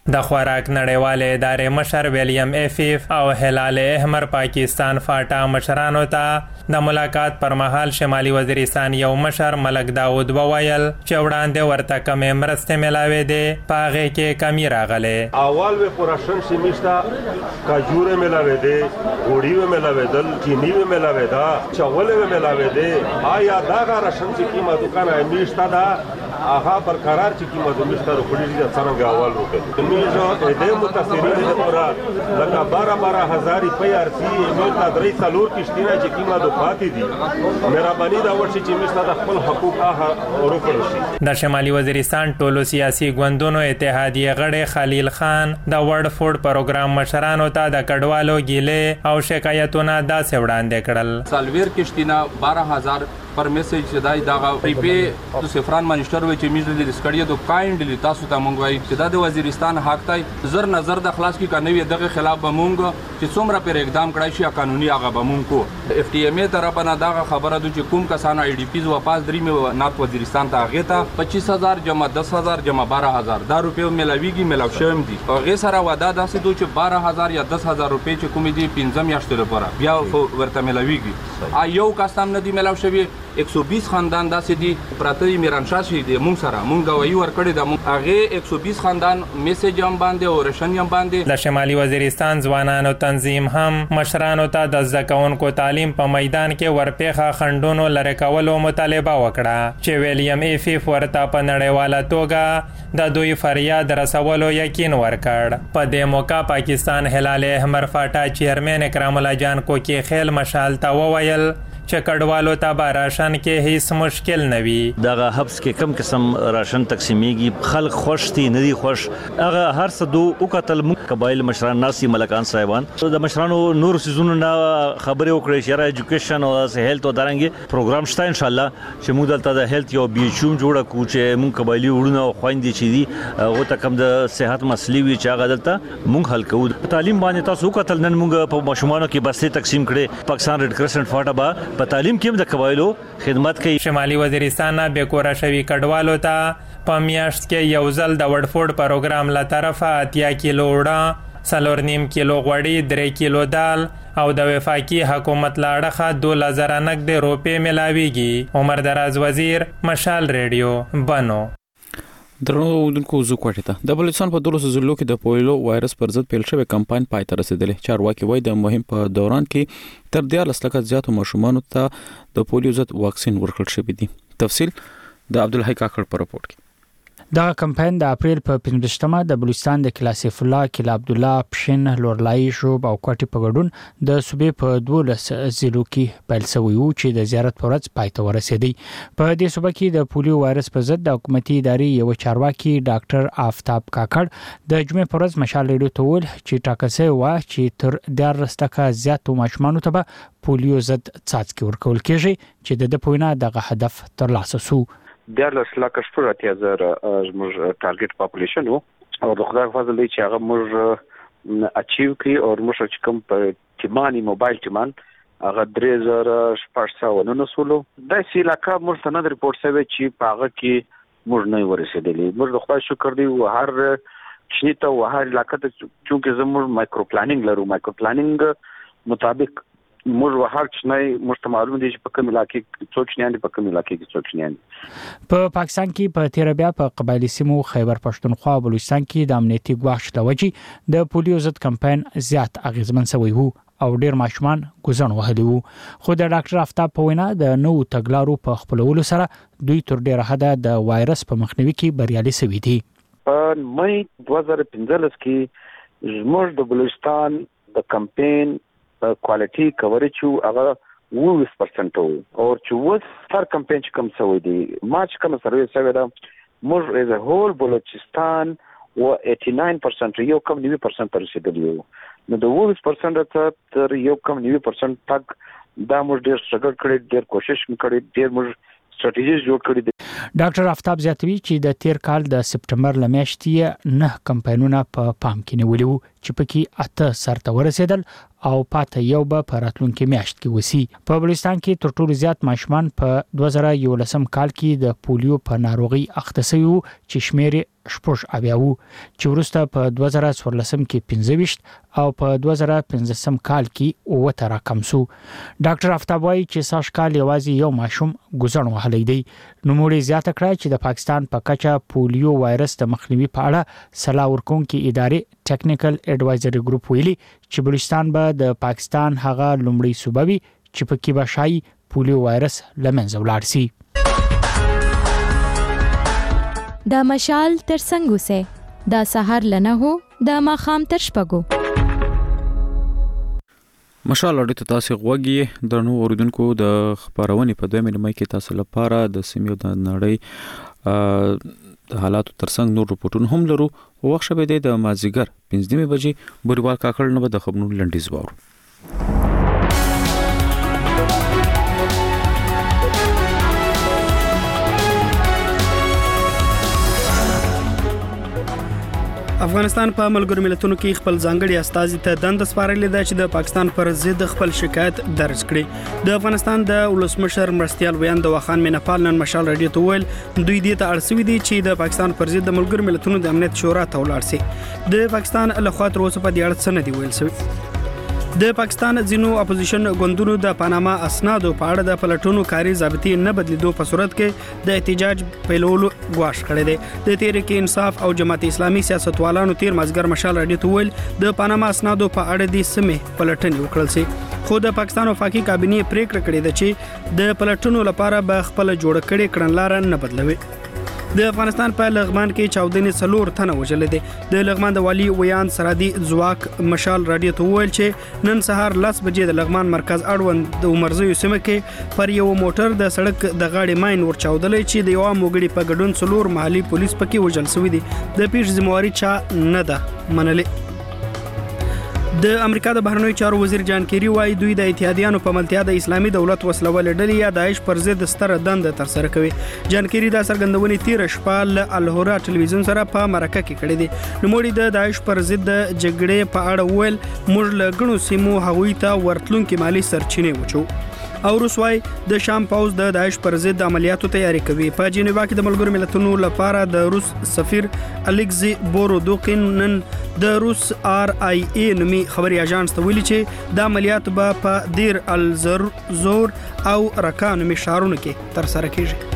د خوراک نړیوالې ادارې مشر ویلیام ایفیف او هلال احمر پاکستان فاټا مشرانو ته د ملاقات پر مهال شمالي وزیرستان یو مشر ملک داود وویل چې وړاندې ورته کمې مرستې ملاوې دي په هغې کې کمی راغلې. اول به پوراشن سیمیشتا کاجوره ملاوې دي، غوړي به ملاوې دل، چینی به ملاوې دا، چاول به ملاوې دي. آیا دا راشن چې قیمت وکړه میشتا دا هغه برقرار چې قیمت میشتا د خوري د څنګه اول وکړي. میجو د متاثرین لپاره لکه بارہ بارہ هزار پی آر سی نو تا درې څلور کشتینه چې قیمت پاتې دي. مهرباني دا ورشي چې میشتا د خپل حقوق هغه ورکړي شي. د شمالي وزیرستان ټولو سیاسي ګوندونو اتحادیه غړي خلیل خان د ورډ فوډ پروګرام مشرانو ته د کډوالو ګیلې او شکایتونه داسې وړاندې کړل. سالویر کشتینه بارہ هزار پر میسج چې دای دا پریپې د سفران منیسټر وی چې میز د سکړی د کایندلی تاسو ته مونږ وایي چې د وزیرستان حق تای زر نظر د خلاص کی کنوي دغه خلاف به مونږ چې څومره پر اقدام کړای شي قانوني هغه به مونږ کو. اف ټی ایم ای طرف نه دا خبره د چې کوم کسان ای ډی پیز واپس درې مې نات وزیرستان ته هغه ته پچیس هزار جمع دس هزار جمع بارہ هزار دا روپیو ملاویږي ملاو شوم دي. هغه سره وعده داسې دوی چې بارہ هزار یا دس هزار روپۍ چې کوم دي پنځم میاشتې لپاره بیا ورته ملاویږي. ا یو کسان نه دی ملاو شوی एक सौ बीस خاندان داسې دي پراته دي میرانشاه شي دي مونږ سره مونږ گواهی ورکړې ده مونږ هغه एक सौ बीस خاندان میسج هم باندې او رشن هم باندې. د شمالي وزیرستان ځوانانو تنظیم هم مشرانو ته د زده کوونکو تعلیم په میدان کې ورپېخه خنډونو لرې کولو مطالبه وکړه چې ویلیام ایفیف ورته په نړیواله توګه د دوی فریاد رسولو یقین ورکړ. په دې موقع پاکستان هلال احمر فاټا چیرمن اکرام الله جان کوکی خیل مشال ته وویل چې کډوالو ته به راشن کې هیڅ مشکل نه وي. دغه حبس کې کم قسم راشن تقسیمیږي، خلک خوش دي نه دي خوش. هغه هر څه دو او قتل قبایل مشران ناسي ملکان صاحبان د مشرانو نور سيزونو نه خبرې وکړي چې را ایجوکیشن او هیلث او دارنګي پروګرام شته ان شاء الله چې موږ دلته د هیلث یو بي چوم جوړه کو چې موږ قبایلی وړونه او خويندې چې دي او ته کم د صحت مسلې وی چې هغه دلته موږ حل کوو. تعلیم باندې تاسو قتل نن موږ په مشمانو کې بسې تقسیم کړي. پاکستان ریډ کرسنټ فاټا با په تعلیم کې د قبایلو خدمت کوي. شمالي وزیرستان نه بیکوره شوی کډوالو ته په میاشت کې یو ځل د ورډ فوډ پروګرام له طرفه اتیا کیلو وړه، څلور نیم کیلو غوړي، درې کیلو دال او د وفاقي حکومت له اړخه دوه زره نقد روپۍ ملاویږي. عمر دراز وزیر، مشال ریډیو، بنو. درنو اوریدونکو زو کوټه ته د بلوچستان په دولس ضلعو کې د پولیو وایرس پر ضد پیل شوی کمپاین پای ته رسیدلی. چارواکي وایي د مهم په دوران کې تر دیارلس لکه زیاتو ماشومانو ته د پولیو ضد واکسین ورکړل شوی دی. تفصیل د عبدالحی کاکړ په راپورټ کې. دا کمپاین د اپریل په پنځمه د بلوچستان د کلاسیف الله کلا عبد الله پښین لورلای شوب او کوټي په ګډون د صوبې په دولس ضلعو کې پیل شوی و چې د زیارت پر ورځ پای ته ورسېدی. په دې صوبه کې د پولیو وایرس پر ضد د حکومتي ادارې یو چارواکي ډاکټر آفتاب کاکړ د جمعې پر ورځ مشال ریډیو ته ویل چې ټاکسه و چې تر دیارلس لکه زیاتو ماشومانو ته به پولیو ضد څاڅکي ورکول کېږي چې د پوینا دغه هدف ترلاسه سو. دیارلس لکه شپږ اتیا زره زموږ ټارګټ پاپولیشن وو او د خدای فضل دی چې هغه موږ اچیو کړی او موږ چې کوم په ټیمانی موبایل ټیمان هغه درې زره شپږ سوه نولسولو د سی علاقه موږ ته نه ریپورت شوی چې په هغه کې موږ نه ورسېدلی. موږ د خدای شکر دی او هر شنیته او هر علاقه ته چونکې زموږ مایکرو پلانینګ لرو. مایکرو پلانینګ مطابق موږ وهر چنای موږ معلوم دي چې په کوم علاقې کې څوک نه په کوم علاقې کې څوک نه. په پاکستان کې په تیر بیا په قبایلی سیمو خیبر پښتونخوا او بلوچستان کې د امنیتي ګواښ لوجې د پولیو ضد کمپاین زیات اغیزمن شوی وو او ډیر ماشومان ګوزن وهلی وو. خو د ډاکټر آفتاب په وینا د نو تګلارو په خپلولو سره دوی تر ډیره حده د وایرس په مخنیوي کې بریالي شوي دي. په مې دوه زره پنځلس کې زموږ د بلوچستان د کمپاین کوالټي کوریج هغه اووه پرسنټ وو او چې وس هر کمپاین چې کوم سوي دي ما چې کوم سروې سوي دا موږ از ا هول بلوچستان و نود و نه پرسنټ یو کم نود پرسنټ رسیدلی وو. نو د اووه پرسنټ تر یو کم نود پرسنټ تک دا موږ ډیر سټرګل کړی، ډیر کوشش کړی، ډیر موږ ستراتیژي جوړ کړی دي. ډاکټر آفتاب زیاتوي چې د تیر کال د سپټمبر لمیاشتې نه کمپاینونه په پا پام کې نیولي وو چې پکې اته سرته ورسېدل او پاته یو به په راتلونکي میاشت کې وسی. په بلوچستان کې تر ټولو زیات ماشومان په دوه زره یولسم کال کې د پولیو په ناروغي اخته شوي وو چې شمیر شپږ اویا وو چې وروسته په دوه زره څوارلسم کې پنځه ویشت او په دوه زره پنځلسم کال کې اووه تر کم سو. ډاکټر آفتاب وايي چې ساش کال یوازې یو ماشوم ګزن وهلی دی. نو موږ زیاته کړه چې د پاکستان په کچه پولیو وایرس د مخنیوي په اړه سلا ورکونکي ادارې ټیکنیکل ایڈوایزري ګروپ ویلي چې بلوچستان به د پاکستان هغه لومړی صوبه وي چې په کې به شایي پولیو وایرس لمنځه ولاړ شي. د مشال تر څنګه سه د سحر لنه هو د ماخام تر شپګو. مشال اړیته تاسو غوږی درنو اوریدونکو د خبرونه په دوه مې کې تاسو لپاره د سیمې د نړۍ د حالاتو ترڅنګ نور رپورټونه هم لرو. وخت شبه د مازیګر پنځه نیمه بجې بریوال کاکړ نه د خبرونو لنډیز وورو. افغانستان په ملګرو ملتونو کې خپل ځانګړي استازي ته دند سپارلې ده چې د پاکستان پر ضد خپل شکایت درج کړي. د افغانستان د ولسمشر مرستيال ویان د وخان مینپال نن مشال رادیو ته ویل دوی دې ته اړسوي دي چې د پاکستان پر ضد د ملګرو ملتونو د امنیت شورا ته ولاړ شي. د پاکستان له خوا تر اوسه په دې اړه څه نه دی ویل شوی. د پاکستان ځینو اپوزیشن ګوندونو د پاناما اسنادو په اړه د پلټونو کاري ضابطې نه بدلیدو په صورت کې د احتجاج پیلولو غواړ کړی دی. د تحریک انصاف او جماعت اسلامي سیاستوالانو تیر مازګر مشال رادیو ته ویل د پاناما اسنادو په اړه د سمې پلټنې وکړل شي. خو د پاکستان وفاقي کابینې پریکړه کړې ده چې د پلټونو لپاره به خپل جوړ کړي کړنلار نه بدلوي. د افغانستان په لغمان کې چاودنې څلور تنه وژل دي. د لغمان د والی ویان سرادي ځواک مشال رادیو ته ویل چې نن سهار لس بجې د لغمان مرکز اړوند د عمرزیو سیمه کې پر یو موټر د سړک د غاړې ماین ور چاودلې چې د یو موګړي په ګډون څلور محلي پولیس پکې وژل شوی دي. د پیښ ذمہواری چا نه ده منلې. د امریکا د بهرنیو چارو وزیر جان کیری وايي دوی د اتحادیانو په ملتیا د اسلامي دولت وسلوال ډلې یا داعش پر ضد ستر دند تر سره کوي. جان کیری دا څرګندونې تیر شپه له الهورا ټلویزیون سره په مرکه کې کړې دي. نو موږ د داعش پر ضد جګړې په اړه ویل موږ له غنو سیمو هغوی ته ورتلونکو مالی سرچینې وچو. او روسوای د شام پاوز د داعش پر ضد عملیاتو تیاری کوي. په جنیوا کې د ملګرو ملتونو لپاره د روس سفیر الکزي بورودوکین نن د روس آر آی ای نومي خبري اژانس ته ویلي چې د عملیات به په دیر الزور او رکا نومي ښارونو کې تر سره کیږي.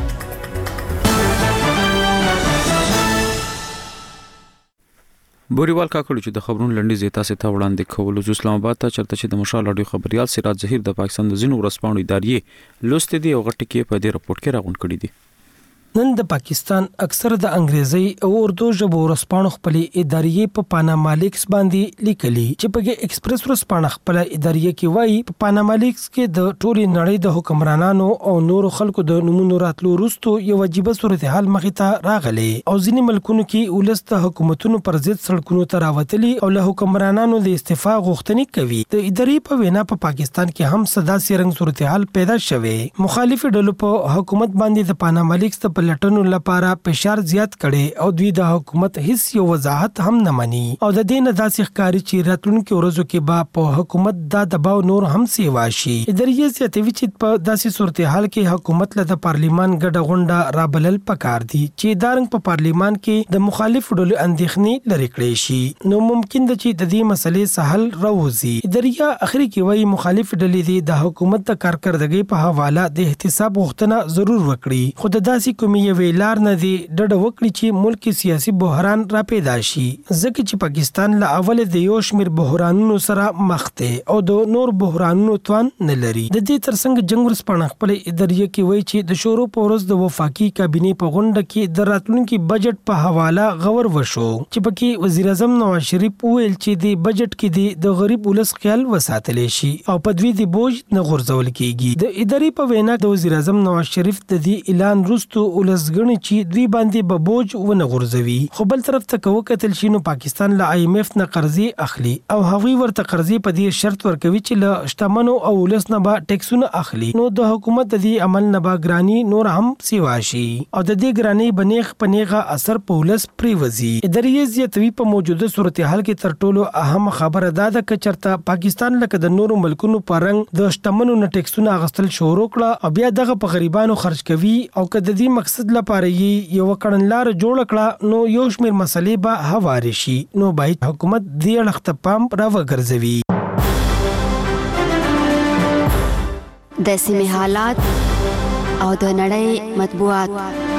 بوریوال کاکړو چې د خبرونو لنډیز تاسو ته وړاندې کول د اسلام آباد ته چرته چې د مشال اډیو خبريال سراج ظهیر د پاکستان د زینو ورسپانو ادارې لوست دي او غټ کې په دې رپورت کې راغون کړی دي. نن د پاکستان اکثر د انګریزي او اردو ژبو ورسپانو خپل ادارې په پاناما لیکس باندې لیکلي چې په ایکسپریس ورسپانو خپل ادارې کې وایي په پاناما لیکس کې د ټولي نړۍ د حکمرانانو او نورو خلکو د نمونو راتلو وروسته یو واجب صورتحال مخې ته راغلي او ځینې ملکونو کې ولست حکومتونو پر ضد سړکونو ته راوتلي او له حکمرانانو د استعفا غوښتنې کوي. د ادارې په وینا په پاکستان کې هم صدا سرنګ صورتحال پیدا شوه. مخالف ډلو په حکومت باندې د پاناما لیکس ته لټونو لپاره فشار زیات کړي او دوی د حکومت هیڅ یو وضاحت هم نه مني او د دې نه داسې ښکاري چې راتلونکو ورځو کې به په حکومت دا دباو نور هم سیوا شي. ادارې زیاتوي چې په داسې صورتحال کې حکومت له د پارلیمان ګډه غونډه رابلل پکار دي چې دارنګ په پارلیمان کې د مخالف ډلو اندېښنې لري کړي شي. نو ممکن ده چې د دې مسلې سهل راوځي. ادارې اخري کې وایي مخالف ډلې د حکومت د کارکردګۍ په حواله د احتساب غوښتنه ضرور وکړي. خو د داسې کومې ویلار نه دی ډډه وکړي چې ملک سیاسي بحران را پیدا شي ځکه چې پاکستان له اول د یو شمیر بحرانونو سره مخ دی او د نور بحرانونو توان نه لري. د دې ترڅنګ جنگ ورسپانه خپل ادارې کې وایي چې د شورو پورز د وفاقي کابینې په غونډه کې د راتلونکي بجټ په حواله غور وشو چې پکې وزیر اعظم نواز شریف ویل چې د بجټ کې د غریب ولس خیال وساتل شي او په دوی د بوج نه غورځول کیږي. د ادارې په وینا د وزیر اعظم نواز شریف د دې اعلان وروسته ولسګنی چې دوی باندې به بوج ونه غورځوي. خو بل طرف ته کوو کتل شي نو پاکستان له آی ایم ایف نه قرضې اخلي او هغوی ورته قرضې په دې شرط ورکوي چې له شتمنو او ولس نه به ټیکسونه اخلي. نو د حکومت د دې عمل نه به ګرانی نور هم سیوا شي او د دې ګرانی بنیغ پنیغه اثر په ولس پریوزي. ادارې زیاتوي په موجوده صورتحال کې تر ټولو اهم خبره دا ده چې چرته پاکستان لکه د نورو ملکونو په رنګ د شتمنو نه ټیکسونه اغستل شروع کړه او بیا دغه په غریبانو خرج کوي او که د دې مقصد مقصد لپاره یو کړنلار جوړ کړه نو یو شمېر مسلې به هواري شي نو باید حکومت دې اړخ ته پام راوګرځوي. د سیمې حالات او د نړۍ مطبوعات.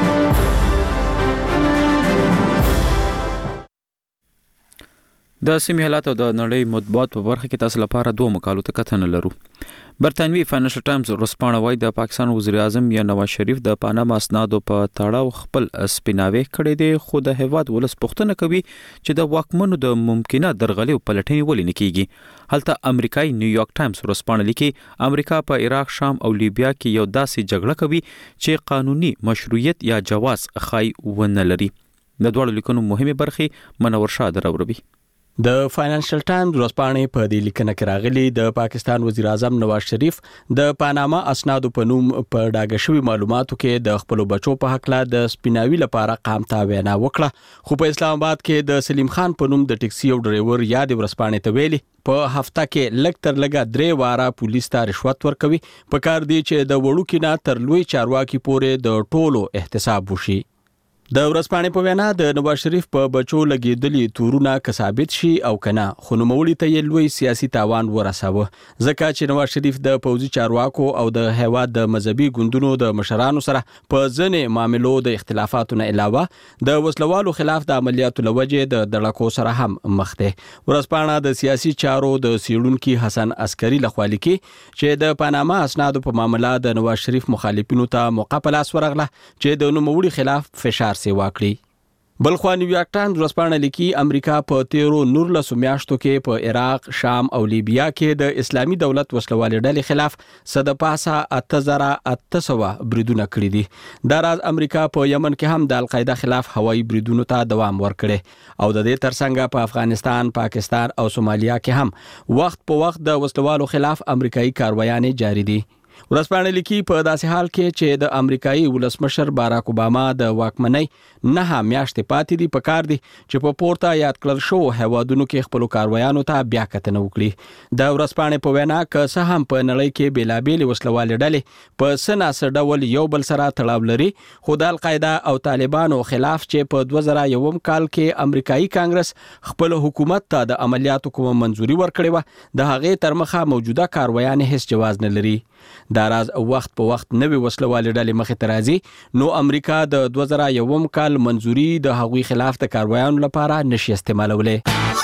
د سیمې حالات او د نړۍ مطبوعات په برخه کې تاسو لپاره دوه مقالو ته کتنه لرو. برتانوي فاینانشل ټایمز ورسپانه وایي د پاکستان وزیر اعظم یا نواز شریف د پاناما اسنادو په تړاو خپل سپیناوي کړی دی خو د هیواد ولس پوښتنه کوي چې د واکمنو د ممکنه درغلي او پلټنې ولې نه کیږي. هلته امریکایي نیویارک ټایمز ورسپانه لیکي امریکا په عراق، شام او لیبیا کې یو داسې جګړه کوي چې قانوني مشروعیت یا جواز خای ونه لري. د دوړو لیکونو مهمه برخه منور شاه دراوروي. د فاینانشل ټایمز ورځپاڼې په دې لیکنه کې راغلي د پاکستان وزیر اعظم نواز شریف د پاناما اسنادو په نوم په ډاګه شوی معلوماتو کې د خپل بچو په حق لا د سپیناوي لپاره قامتا وینا وکړه خو په اسلام آباد کې د سلیم خان په نوم د ټیکسي او ډرایور یاد ورځپاڼې ته ویلي په هفته کې لږ تر لږه درې واره پولیس ته رشوت ورکوي په کار دی چې د وړو کې نه تر لوی چارواکي پورې د ټولو احتساب وشي. د ورځپاڼې په وینا د نواز شریف په بچو لګیدلي تورونه که ثابت شي او کنه خو نوموړي ته یې لوی سیاسي تاوان ورساوه ځکه چې نواز شریف د پوځي چارواکو او د هیواد د مذهبي ګوندونو د مشرانو سره په ځینې معاملو د اختلافاتو نه علاوه د وسلوالو خلاف د عملیاتو لوجې د دړکو سره هم مخ ده. ورځپاڼه د سیاسي چارو د سیړونکو حسن عسکري لخوا لیکي چې د پاناما اسنادو په معاملې د نواز شریف مخالفینو ته موقع په لاس ورغله چې د نوموړي خلاف فشار سیوا کړی. بلخوا نیویارک ټایمز ورځپاڼه لیکي امریکا په تیرو نورلسو میاشتو کې په عراق، شام او لیبیا کې د اسلامي دولت وسلوالې ډلې خلاف صد پاسه اته زره اته سوه بریدونه کړي دي. دا راز امریکا په یمن کې هم د القاعده خلاف هوایي بریدونو ته دوام ورکړي او د دې ترڅنګ په افغانستان، پاکستان او سومالیا کې هم وخت په وخت د وسلوالو خلاف امریکایي کاروایانې جاری دي. ورځپاڼه لیکي په داسې حال کې چې د امریکایي ولسمشر باراک اوباما د واکمنۍ نه میاشتې پاتې دي په کار دي چې په پورته یاد کړل شو هیوادونو کې خپل کاروایانو ته بیا کتنه وکړي. د ورځپاڼې په وینا که څه هم په نړۍ کې بیلابېل وسلوالې ډلې په سناسه ډول یو بل سره تړاو لري خو د القاعده او طالبانو خلاف چې په دوه زره یو کال کې امریکایي کانګرس خپل حکومت ته د عملیاتو کوم منځوري ورکړې و د هغې تر مخه موجوده کاروایان هیڅ جواز نه لري. دا راز وخت په وخت نوې وسلوالې ډلې مخې ته راځي نو امریکا د دوه زره یو کال منځوري د هغوی خلاف د کاروایانو لپاره نشي استعمالولی.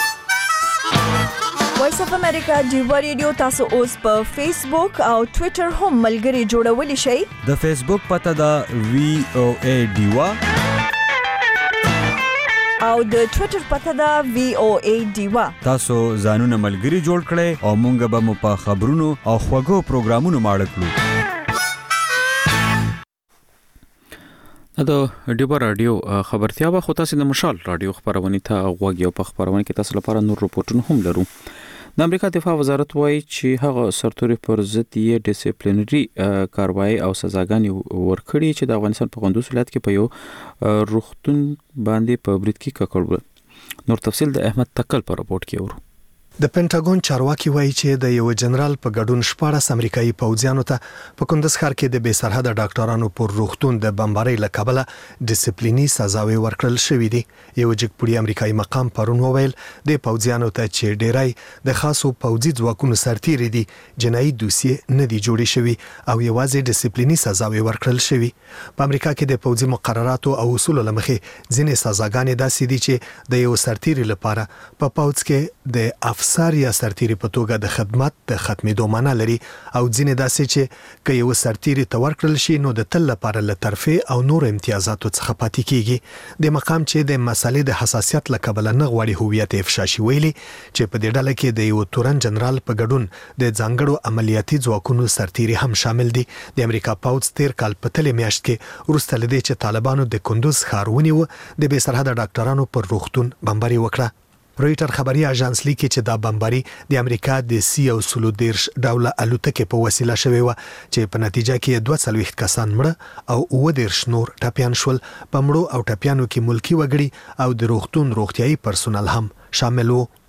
وایس اف امریکا ډیوا ریډیو تاسو اوس په فیسبوک او ټوئیټر هم ملګري جوړولی شئ. د فیسبوک پته ده وی او ای ډیوا او د ټوئیټر پته ده وی او ای ډیوا. تاسو ځانونه ملګري جوړ کړئ او مونږ به مو په خبرونو او خوږو پروګرامونو ماړه کړو. د ډیبا رادیو خبرتیا به خو تاسو د مشال رادیو خبرونه ته غوږی او په خبرونه کې تاسو لپاره نور رپورټونه هم لرو. د امریکا دفاع وزارت وایي چې هغه سرتوري پر ضد یې ډیسپلینری کاروایی او سزاګانې ورکړي چې د افغانستان په قندوز ولایت کې په یو روغتون باندې په برید کې ککړ. نور تفصیل د احمد تکل په رپورت کې ورو. د پینټاګون چارواکي وایي چې د یو جنرال په ګډون شپږ امریکایي پوځیانو ته په کندز ښار کې د بې سرحده ډاکټرانو پر روغتون د بمبارۍ له کبله ډیسپلینی سزاوي ورکړل شوې دي. یو جګپوړي امریکایي مقام پرون وویل د پوځیانو ته چې ډیرای د خاصو پوځي ځواکونو سرتیري دي جنایي دوسیه نه دي جوړې شوی او یوازې ډیسپلینی سزاوي ورکړل شوی. په امریکا کې د پوځي مقرراتو او اصولو لمخې ځینې سزاګانې داسې دي چې د یو سرتیري لپاره په پوځ کې د افسر یا سرتیري په توګه د خدمت د ختمېدو معنا لري او ځینې داسې چې که یو سرتیري ته ورکړل شي نو د تل لپاره له ترفیع او نور امتیازاتو څخه پاتې کیږي. د مقام چې د مسلې د حساسیت له کبله نه غواړي هویت افشا شي ویلي چې په دې ډله کې د یو تورن جنرال په ګډون د ځانګړو عملیاتي ځواکونو سرتیري هم شامل دي. د امریکا پوځ تیر کال په تلې میاشت کې وروسته له دې چې طالبانو د کندوز ښار ونیو د بې سرحده ډاکټرانو پر روغتون بمباري وکړه. رويټر خبري اژانس لیکي چې دا بمباري د امریکا د سی او سلو دیرش ډوله الوتکې په وسیله شوې و چې په نتیجه کې دوه څلوېښت کسان مړه او اووه دیرش نور ټپیان شول. په مړو او ټپیانو کې ملکی وګړي او د روغتون روغتيایي پرسونل هم شامل وو.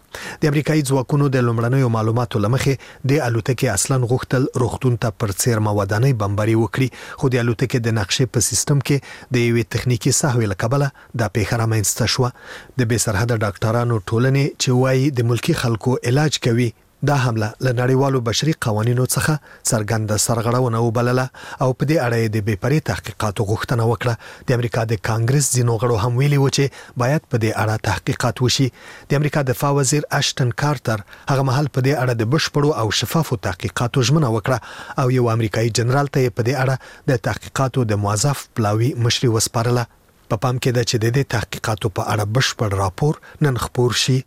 د امریکایي ځواکونو د لومړنیو معلوماتو لمخې د الوتکې اصلا غوښتل روغتون ته پر څیر ودانۍ بمباري وکړي، خو د الوتکې د نقشې په سیستم کې د یوې تخنیکی سهوی له کبله د پیښه رامنځته شوه. د بې سرحده ډاکټرانو ټولنې چې وایي د ملکی خلکو علاج کوي دا حمله له نړیوالو بشري قوانینو څخه څرګنده سرغړونه وبلله او په دې اړه د بې پرې تحقیقاتو غوښتنه وکړه. د امریکا د کانګرس ځینو غړو هم ویلي و چې باید په دې اړه تحقیقات وشي. د امریکا دفاع وزیر اشټن کارټر هغه مهال په دې اړه د بشپړو او شفافو تحقیقاتو ژمنه وکړه او یو امریکایي جنرال ته په دې اړه د تحقیقاتو د موظف پلاوي مشري وسپارله. په پام کې ده چې د دې تحقیقاتو په اړه بشپړ راپور نن خپور شي.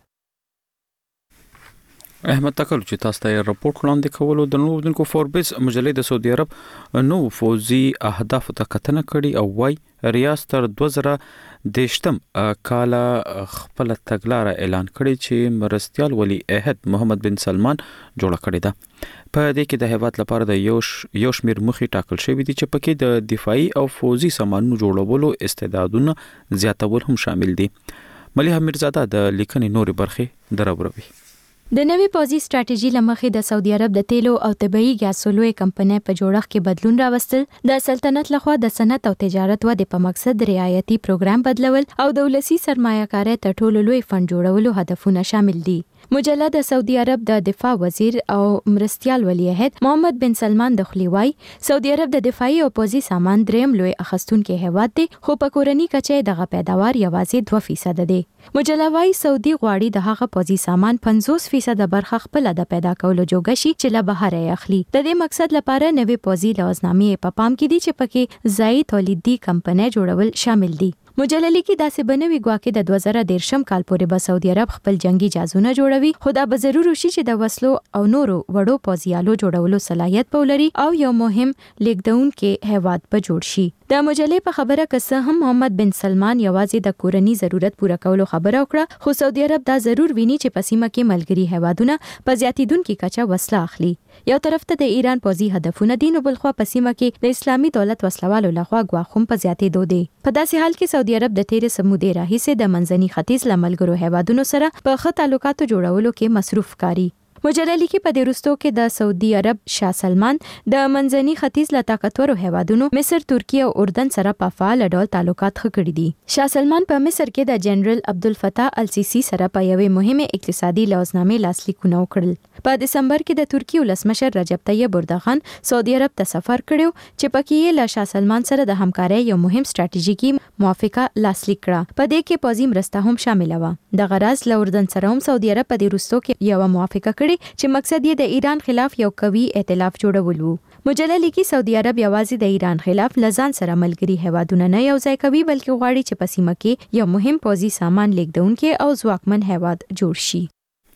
احمد تکلو چې تاسو ته راپورټ وړاندې کولو د نو دونکو فوربس مجلې د سعودي عرب نو فوزي اهداف ته کتنه کړي او وايي ریاست تر دوه زره دیشتم کاله خپل تګلارې اعلان کړي چې مرستيال ولی عہد محمد بن سلمان جوړ کړی ده. په دې کې د هیواد لپاره د یوش یوشمیر مخي ټاکل شوی دي چې پکې د دفاعي او فوزي سامانونو جوړولو استعدادونه زیاتول هم شامل دي. مليحه میرزاده د لیکنې نوري برخه دروروي. د نوې پوزي ستراتیژي لمخې د سعودي عرب د تیلو او طبيعي ګاسو لوی کمپنۍ په جوړښت کې بدلون راوستل، د سلطنت لخوا د صنعت او تجارت ودې په مقصد رعایتي پروګرام بدلول او د ولسی سرمایه‌کارۍ ته ټولو لوی فند جوړولو هدفونه شامل دي. مجله د سعودي عرب د دفاع وزیر او مرستيال ولی عہد محمد بن سلمان د خلیوای سعودي عرب د دفاعي او پوزي سامان دریم لوی اخستونکو هیواد دی، خو په کورنۍ کچې دغه پیداوار یوازې دوه فیصد دی. مجله وايي سعودي غواړي د هغه پوزي سامان پنځوس فیصد برخه خپل د پیدا کولو جوګه شي چې له بهر یې اخلي. د دې مقصد لپاره نوې پوزي لوازنامې په پام کې دي چې پکې ځای تولیدي کمپنۍ جوړول شامل دي. مجله لیکي داسې بنوي ګواکې د دوه زره دیرشم کال پورې به سعودي عرب خپل جنگي جهازونه جوړوي، خو دا به ضرور شي چې د وسلو او نورو وړو پوځیالو جوړولو صلاحیت ولري او یو مهم لیکدونکو هیواد به جوړ شي. د مجلې په خبره که هم محمد بن سلمان یوازې د کورنۍ ضرورت پوره کولو خبره وکړه، خو سعودي عرب دا ضرور ویني چې په سیمه کې ملګری هیوادونه په زیاتیدونکو کچه وسله اخلي. یو طرف ته د ایران پوځي هدفونه دي، نو بل خوا په سیمه کې د اسلامي دولت وسلوالو لخوا ګواښ هم په زیاتېدو دی. په داسې حال کې سعودي عرب د تیرې سمودې راهیسې د منځني ختیځ له ملګرو هیوادونو سره په ښه تعلقاتو جوړولو کې مصروف کاری. مجله لیکي په دې وروستو کې د سعودي عرب شاه سلمان د منځني ختیځ له طاقتورو هیوادونو مصر، ترکیه او اردن سره په فعال ډول تعلقات ښه کړي دي. شاه سلمان په مصر کې د جنرال عبدالفتاح السیسی سره په یوې مهمه اقتصادي لوازنامې لاسلیکونه وکړل. په دسمبر کې د ترکیه ولسمشر رجب طیب اردوغان سعودي عرب ته سفر کړو چې پکې یې له شاه سلمان سره د همکارۍ یو مهم ستراتیژیکي موافقه لاسلیک کړه. په دې کې پوځي مرسته هم شامل و. د غرض له اردن سره هم سعودي عرب په دې وروستو کې یو موافقه کړې چې مقصد یې د ایران خلاف یو قوي ائتلاف جوړول وو. مجله لیکي سعودي عرب یوازې د ایران خلاف لزان سره ملګری هیوادونه نه یو ځای کوي، بلکې غواړي چې په سیمه کې یو مهم پوځي سامان لیکدونکو او ځواکمن هیواد جوړ شي.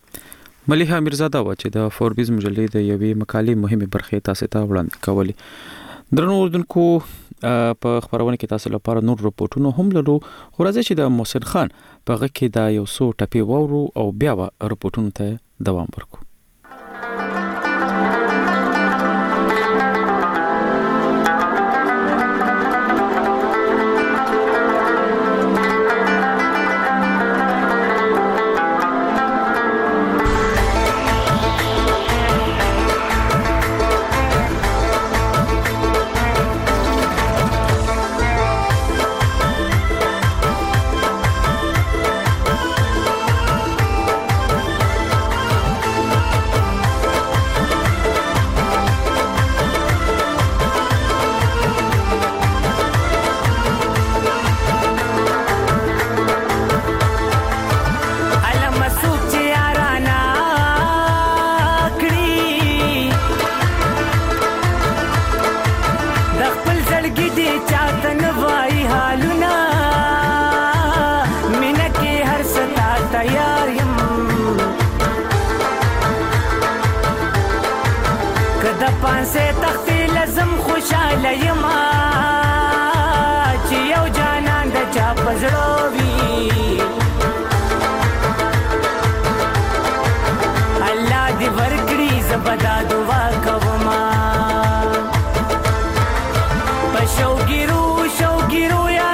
مليحه میرزاده و چې د فوربس مجلې د یوې مقالې مهمه برخه تاسو ته وړاندې کولې. درنو اردوونکو په خبرونه کې تاسو لپاره نور رپورټونه هم لرو، خو راځي چې د محسن خان په غږ کې دا یو څو ټپي وورو او بیا و رپورټونو ته دوام ورکړو.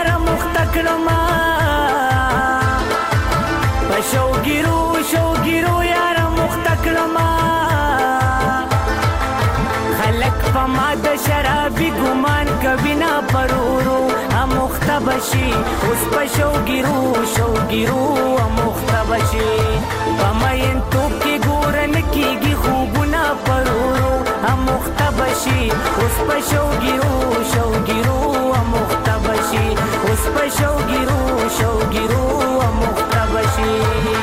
شوګیرو شوګیرو پرورو مختبشي اوس په شوګیرو شوګیرو مختبشي پماین تو کې ګورن کېږي خوبونه پرورو مختبشي اوس په شوګیرو شوګیرو مختبشي اوس په شوګیرو شوګیرو مختبشي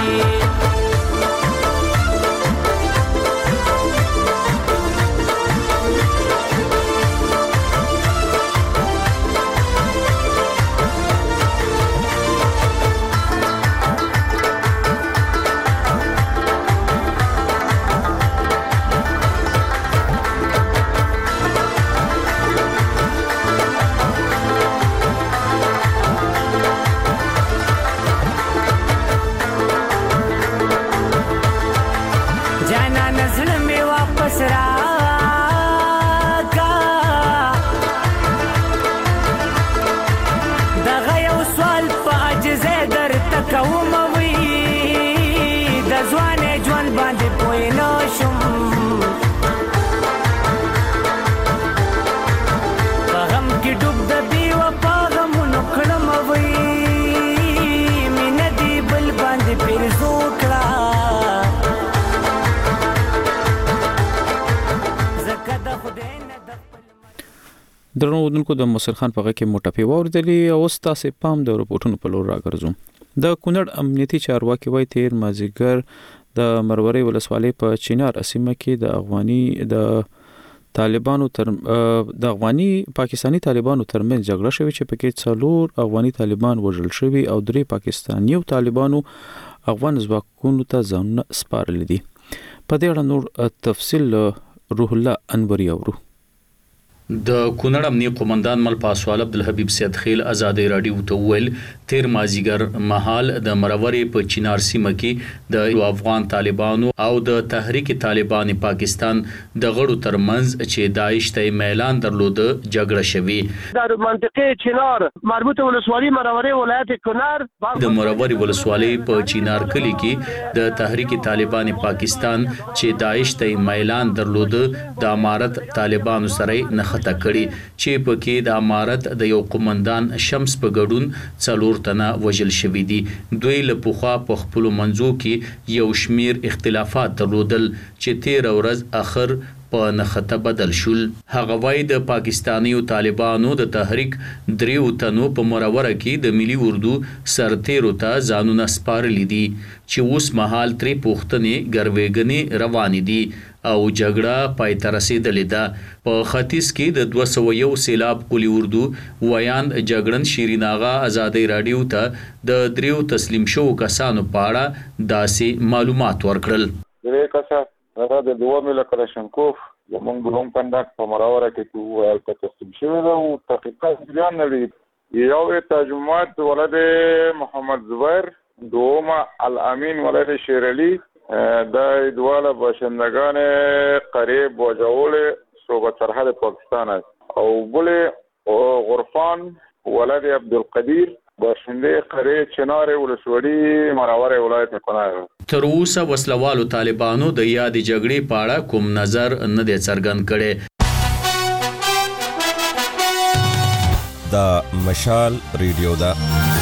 درنو ودونکو د مصر خان په غږ کې موټپی واوریدلې او تاسو پام د رپورټونو په لور راګرځوم. د کونړ امنیتي چارواکي وایي تیر مازیګر د مروري ولسوالۍ په چینار اسیمه کې د افغاني د طالبانو تر د افغاني پاکستانی طالبانو ترمنځ جګړه شوې چې پکې څلور افغاني طالبان وژل شوي او درې پاکستاني طالبانو افغان ځواکونو ته ځانونه سپارل دي. په دې اړه نور تفصیل روح الله انوري اورو. د کونړ امنیه قومندان مل پاسوال عبدالحبیب سید خیل آزادی رادیو ته ویل تیر مازیګر مهال د مرورې په چینار سیمه کې د افغان طالبانو او د تحریک طالبان پاکستان د غړو ترمنځ چې داعش ته میلان درلود جګړه شوې. د منطقه چینار مربوطه ولسوالۍ مرورې ولایت کونړ د مرورې ولسوالۍ په چینار کلی کې د تحریک طالبان پاکستان چې داعش ته میلان درلود د امارت طالبانو سره نه تکړی چې پکې د امارت د یو قومندان شمس په ګډون څلور تنه وژل شوی دي. دوی له پوخا په خپل منځو کې یو شمیر اختلافات درلودل چې تیر ورځ اخر په نخته بدل شول. هغه وای د پاکستانی طالبانو د تحریک دریو تنو په مروره کې د ملي اردو سرتیرو ته ځانونه سپارل دي چې اوس مهال ترې پوښتنې ګروېګنې روان دي او جګړه پای ته رسیدلې ده. په ختیځ کې د دوه سوه یو سیلاب قلی اردو ویان جګړن شیرین آغا آزادی رادیو ته د دریو تسلیم شو کسانو په اړه داسې معلومات ورکړل. درې کسه هغه د دوه مل کلاشنکوف زمونږ بلوم کنډک په مراوره کې کوو البته تسلیم شوی ده او تحقیقات جریان لري. یو ترجمات ولد محمد زبیر، دوم الامین ولد شیر علی، دا دواله باشندگان قریب و جوال صوبه سرحد پاکستان است او بل غرفان ولد عبدالقدیر باشنده قریه چنار ولسوالی مراوره ولایت کنړ. تر اوسه وسلوالو طالبانو د یاد جګړې په اړه کوم نظر نه دی څرګند کړي. دا مشال ریډیو دا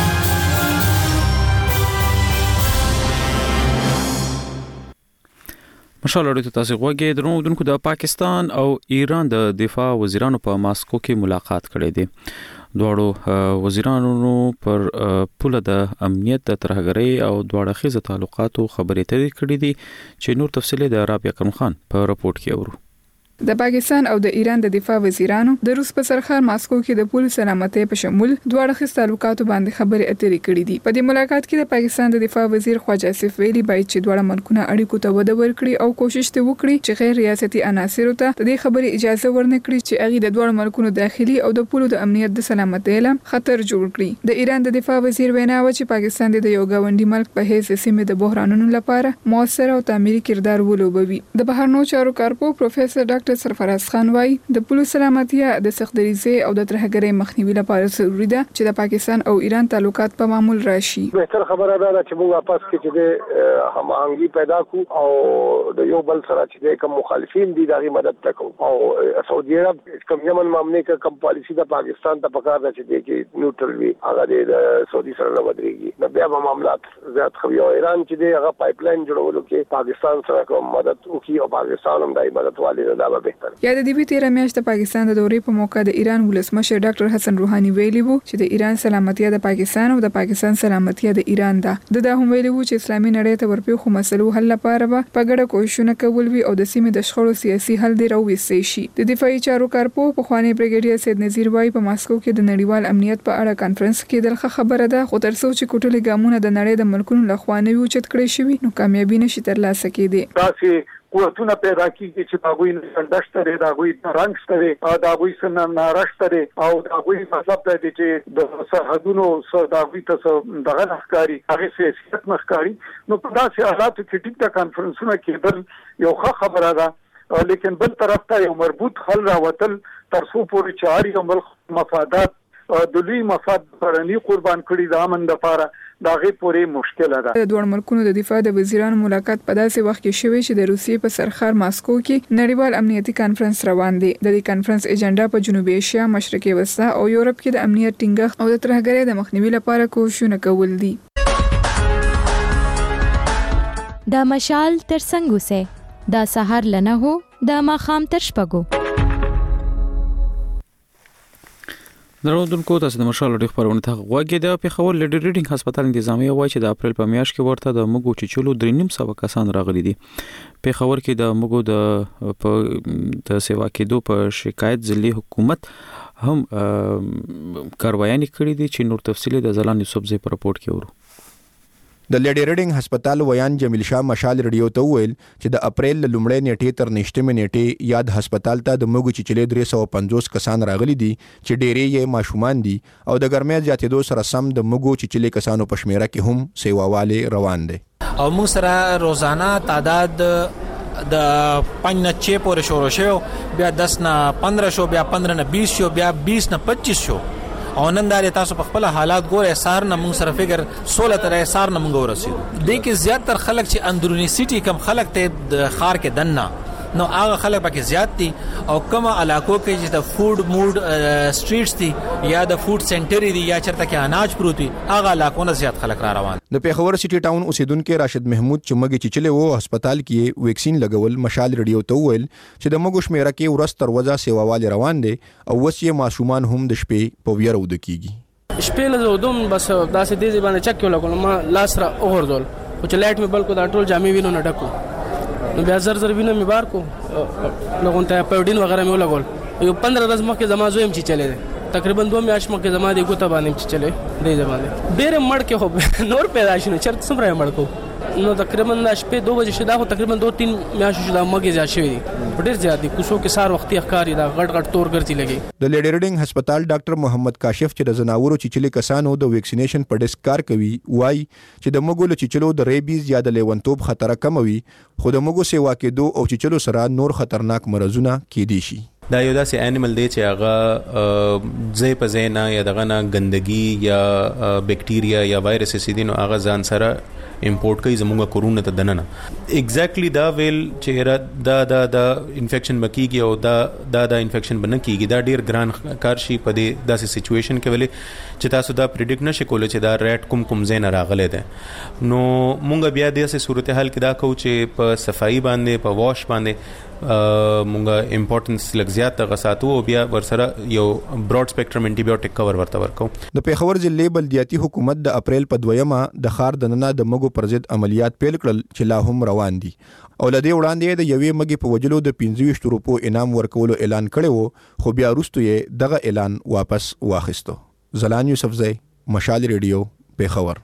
مشال اړیته تاسو غوږی درنو دونکو د پاکستان او ایران د دفاع وزیرانو په ماسکو کې ملاقات کړې دي. دواړو وزیرانو پر پوله د امنیت د ترهګرۍ او دواړه خیزه تعلقاتو خبرې ترې کړې دي چې نور تفصیل د رابعه کرم خان په رپورت کې اورو. د پاکستان او د ایران د دفاع وزیرانو د روس په سرخار ماسکو کې د پول سلامتۍ په شمول دواړه خیز تعلقاتو باندې خبرې اترې کړې دي. په دې ملاقات کې د پاکستان د دفاع وزیر خواجه آصف ویلي باید چې دواړه ملکونه اړیکو ته وده ورکړي او کوشش ته وکړي چې غیر ریاستي عناصرو ته د دې خبرې اجازه ورنکړي چې هغه د دواړو ملکونو داخلي او د پول د امنیت د سلامتۍ لپاره خطر جوړ کړي. د ایران د دفاع وزیر وینا و چې پاکستان د یو غونډي ملک په حیث سیمه د بحرانونو لپاره موثر او تعمیري کردار ولوبوي. د بهرنیو چارو کارپو پروفیسور ډاکټر ډاکټر سرفراز خان وايي د پولیس سلامتیا د سختدریزي او د ترهګرۍ مخنیوي لپاره ضروري ده چې د پاکستان او ایران تعلقات په معمول راشي. بهتر خبره ده چې موږ واپس کې چې د هماهنګي پیدا کو او د یو بل سره چې کوم مخالفین دي دغه مدد وکړو او سعودي عرب کوم یمن معاملې کې کوم پالیسی د پاکستان ته پکار ده چې د نیوټرل وي هغه د سعودي سره نه ودرېږي نو بیا به معاملات زیات خو یو ایران چې د هغه پایپلاین جوړولو کې پاکستان سره کوم مدد وکړي او پاکستان هم دای مدد والي دا به بهتر. یا د دې تیر میاشت د پاکستان د دورې په موقع د ایران ولسمشر ډاکټر حسن روحاني ویلي وو چې د ایران سلامتیا د پاکستان او د پاکستان سلامتیا د ایران ده. د دا هم ویلي وو چې اسلامي نړۍ ته ورپېښو مسلو حل لپاره به په ګډه کوښښونه کول وي او د سیمې د شخړو سیاسي حل دی راوستي شي. د دفاعي چارو کارپو په خواني بریګیډیر سید نذیر وايي په ماسکو کې د نړیوال امنیت په اړه کانفرنس کې دغه خبره ده خو تر څو چې کوټلې ګامونه د نړۍ د ملکونو لخوا نه وي چت کړی شوی نو کامیابی نشي ترلاسه کېدی. تاسو قوتونه پیدا کیږي چې داغوی نه څنډشت لري داغوی رنګ ستري او داغوی سن نارشت لري او داغوی مطلب د دې چې د سرحدونو سره داغوی ته دغه نخکاری هغه سیاست نخکاری نو په داسې حالاتو کې ټیک د کانفرنسونو کېدل یو ښه خبره ده لیکن بل طرف ته یو مربوط حل راوتل تر څو پورې چې هر یو ملک مفادات د لوی مفاد پرني قربان کړي د امن لپاره دا غي پورې مشکله ده. د دوه ملکونو د دفاع د وزیرانو ملاقات په داسې وخت کې شوی چې د روسیې په سرخار ماسکو کې نړیوال امنیتي کانفرنس روان دی. د دې کانفرنس ایجنډا په جنوبي اسیا، مشرقي وسطا او یورپ کې د امنیت ټینګښت او د ترهګرۍ د مخنیوي لپاره کوښښونه کول دي. د مشال ترڅنګ اوسه د سحر لنه هو د ماخام تر شپږو. دروندونکو تاسو د مشال ډېر خبرونه ته غوږی د پیښور لیډر ریډینګ هسپتال انتظامیه وایي چې د اپریل په میاشت کې ورته د مګو چچلو درې نیم سو کسان راغلي دي. پیښور کې د مګو د په د سیوا کېدو په شکایت ځلې حکومت هم کاروایي کړې دي چې نور تفصیل د زلان یوسف زی په رپورت کې ورو. د لیډی ریډینګ هسپتال ویان جمیل شاه مشال ریډیو ته ویل چې د اپریل لومړۍ نیټې تر نشټمې نیټې یاد هسپتال ته د موږ چچلې درې سو پنځوس کسان راغلي دي چې ډېرې یې ماشومان دي او د ګرمۍ زیاتېدو سره سم د موږ چچلې کسانو په شمیره کې هم سیواواله روان دي او موږ سره روزانه تعداد د پنځه نه چه پورې شروع شو بیا دس نه پندرہ شو بیا پندرہ نه بیس شو بیا بیس نه پچیس شو او نن دا تاسو په خپل حالات ګوره سار نه موږ سره فکر سولہ تر سار نه موږ ورسېدو د کې زیات تر خلک چې اندرونی سیټي کم خلک ته د خار کې دننه نو هغه خلک پکې زیات دي او کومه علاقو کې چې د فود موډ سټریټس دي یا د فود سنټر دي یا چرته کې اناج پروت وي هغه علاقو نه زیات خلک را روان. د پیښور سټي ټاون اوسیدونکو راشد محمود چې مګي چچلې وو هسپتال کې ویکسین لګول مشال ریډیو ته ویل چې د مګو شمیره کې ورس تر وځه سیواواله روان دي او وسې ماشومان هم د شپې په ویرو د کیږي. شپې له زودم بس داسې دې باندې چک کول کوم ما لاس را اوردول او چې لایټ مې بل کو دا ټول جامې وینو نه ډکو نو بیا زر زر وینم می بار کو لغون ته پاوډین وغیرہ مې ولګول یو پندرہ ورځې مخکې زما زویم چې چلے دي تقریبا دوه میاشتې مخکې زما دی ګوته باندې چې چلے دی زمانه ډېر مړ کې هو نور پیدا شنه چرته سمره مړ کو نو تقریبا د شپې دوه بجې شدا خو تقریبا دوه تین میاشتې شدا مګي زیات شوی دي ډېر زیات دي کوڅو کې سار وختي اخکاری دا غټ غټ تور ګرځي لګي. د لیډی ریډینګ هسپتال ډاکټر محمد کاشف چې د زناورو چچلې کسانو د ویکسینیشن په ډیسک کار کوي وای چې د مګو له چچلو د ریبیز یا د لیونتوب خطر کموي خو د مګو سیوا کېدو او چچلو سره نور خطرناک مرزونه کېدي شي. دا یو داسې انیمل دی چې هغه ځای په ځای نه یا دغه نه ګندګي یا بیکټیریا یا وایرس سي دي نو هغه ځان سره امپورټ کوي زموږه کورونا ته دننه ایگزیکټلی دا ویل چې دا دا دا انفیکشن بکیږي او دا دا دا انفیکشن بنه کیږي دا ډیر ګران کار شي په دې داسې سچويشن کې ولې چې تاسو دا پریډکټ نشئ کولای چې دا ریټ کوم کوم زین راغلی دی نو مونږ بیا داسې صورتحال کې دا کوو چې په صفائی باندې په واش باندې مونږه امپورټنس لږ زیات غساتو او بیا ورسره یو براډ سپیکټرم انټي بایوټیک کور ورته ورکو. د پیښور ضلع بلدیاتي حکومت د اپریل په دویمه د خار دننه د مګو پر ضد عملیات پیل کړل چې لا هم روان دي او لدې وړاندې د یوې مګي په وجلو د پنځه ویشت روپو انعام ورکولو اعلان کړی وو خو بیا وروسته یې دغه اعلان واپس واخیستو. زلان یوسفزی مشال ریډیو پیښور.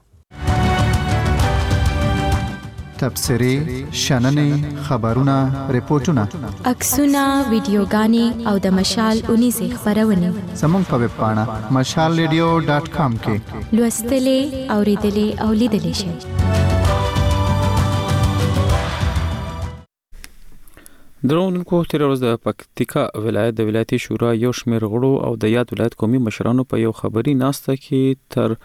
تبصری شننې خبرونه ریپورتونه عکسونه ویډیوګانې او د مشال اونیزه خبرونه زموږ په ویب پاڼه مشال ریډیو ډاټ کام کې لوستلې اوریدلې او لیدلې شئ. درونکو تیر ورځ د پکتیکا ولایت د ولایتي شورا یو شمېر غړو او د یاد ولایت قومي مشرانو په یو خبري ناسته کې تر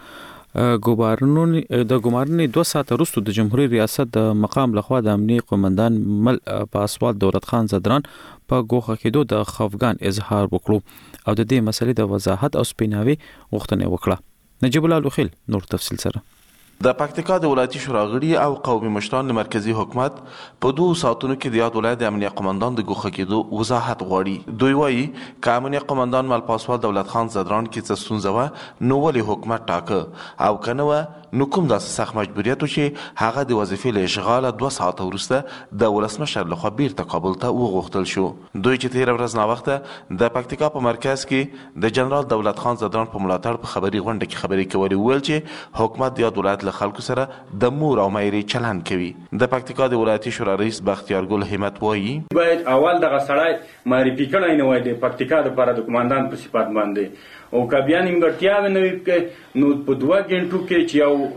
ګوبارنونی د ګومارنې دوه ساعت وروسته د جمهوریت ریاست د مقام لخوا د امنیه قومندان مل پاسوال دولت خان زدران په ګوخه کېدو د خفګان اظهار وکړو او د دې مسلې د وضاحت او سپیناوي غوښتنه وکړه. نجیب الله لوخیل نور تفصیل سره. د پکتیکا د ولایتي شورا غړي او قومي مشران د مرکزی حکومت په دوه ساعتونو کې د یاد ولایت د امنیه قومندان د ګوخه کېدو وضاحت غواړي. دوی وایي چې امنیه قومندان مل پاسوال دولت خان زدران کې څه ستونزه وه نو ولې حکومت ټاکه او کنه و نو کوم داسې سخت مجبوریت چې هغه د وظیفې له اشغاله دوه ساعت وروسته د ولسمشر لخوا بیرته کابل ته وغوښتل شو. دوی چې تیر ورځ ناوخته د پکتیکا په مرکز کې د جنرال دولت خان زدران په ملاتړ په خبري غونډه کې خبري کولې ویل چې حکومت د یاد ولایت له خلکو سره د مور او مېري چلن کوي. د پکتیکا د ولایتي شورا رئیس بختیار ګل همت وایي باید اول دغه سړی معرفي کړای نه وای د پکتیکا د لپاره د کمانډان په صفات باندې او کبیا نیمګړتیاوې نه وي نو په دوه غنټو کې چې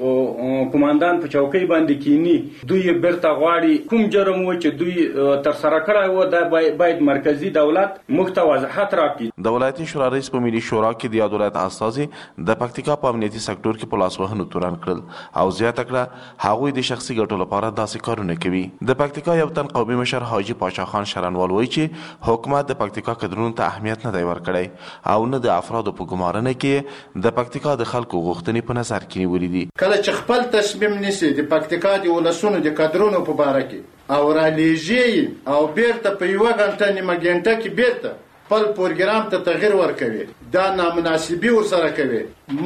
یو کمانډان په چوکۍ باندې کینی دوی بیرته غواړي کوم جرم و چې دوی تر سره کړی و د باید مرکزی دولت مخته وضاحت راکړي. د ولایتي شورا رئیس په ملي شورا کې د یاد ولایت استازي د پکتیکا په امنیتي سکتور کې په لاس وهنو تورن کړل او زیاته کړه هغوی د شخصي ګټو لپاره داسې کارونه کوي. د پکتیکا یو تن قومي مشر حاجی پاشا خان شرنوال وایي چې حکومت د پکتیکا کډرونو ته اهمیت نه دی ورکړی او نه د افرادو په ګمارنه کې د پکتیکا د خلکو غوښتنې په نظر کې نیولې دي. کله چې خپل تصمیم نیسي د پکتیکا د ولسونو د کډرونو په باره کې او را لیږي او بیرته په یوه غنټه نیمه غنټه کې بیرته خپل پروګرام ته تغیر ورکوي دا نامناسبي ورسره کوي.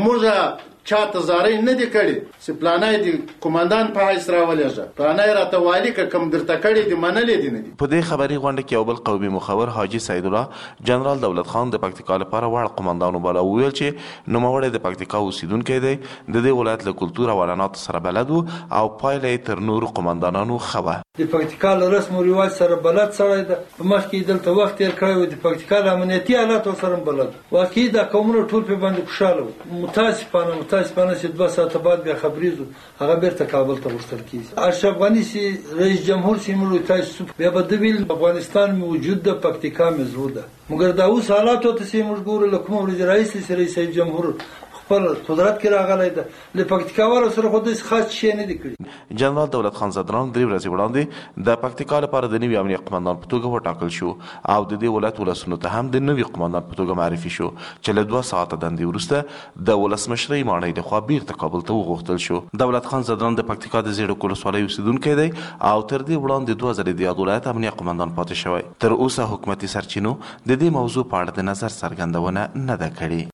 موږ چاته زاري نه دي کړي چې پلانای دي کمانډان په حیث راولېږه پلانای راته والی که کم درته کړي دي منلې دي نه دي. په دې خبري غونډه کې یو بل قومي مخور حاجی سید الله جنرال دولت خان د پکتیکا لپاره وړ قومندان وباله ویل چې نوموړی د پکتیکا اوسیدونکی دی د دې ولایت له کلتور او عنعناتو سره بلد او پایله تر نورو قومندانانو ښه وه. د پکتیکا له رسم او رواج سره بلد سړی ده په مخکې دلته وخت تېر کړی و د پکتیکا له امنیتي حالاتو سره بلد واقعي دا قومونه ټول په باندې خوشحاله وو. متاسفانه متاسفانه چې دوه ساعته بعد بیا خبریزو هغه بیرته کابل ته ورسل کیږي. اشرف غنی سي رئیس جمهور سي ملو تاسو بیا بدویل افغانستان موجود د پکتیکا مزروده مګر دا اوس حالات ته سي موږ ګورو لکه موږ رئیس سي رئیس جمهور خپل قدرت کې راغلی ده له پکتیکا والو سره خو د خاص شي نه دی کړی. جنرال دولت خان زدران درې ورځې وړاندې د پکتیکا لپاره د نوي امنیه قومندان په توګه وټاکل شو او د دې ولایت ولسونو ته هم د نوي قومندان په توګه معرفي شو چې له دوه ساعته دندې وروسته د ولسمشرۍ ماڼۍ لخوا بیرته کابل ته وغوښتل شو. دولت خان زدران د پکتیکا د زیړک ولسوالۍ اوسیدونکی دی او تر دې وړاندې دوه ځلې د یاد ولایت امنیه قومندان پاتې شوی. تر اوسه حکومتي سرچینو د دې موضوع په اړه د نظر څرګندونه نه ده کړې.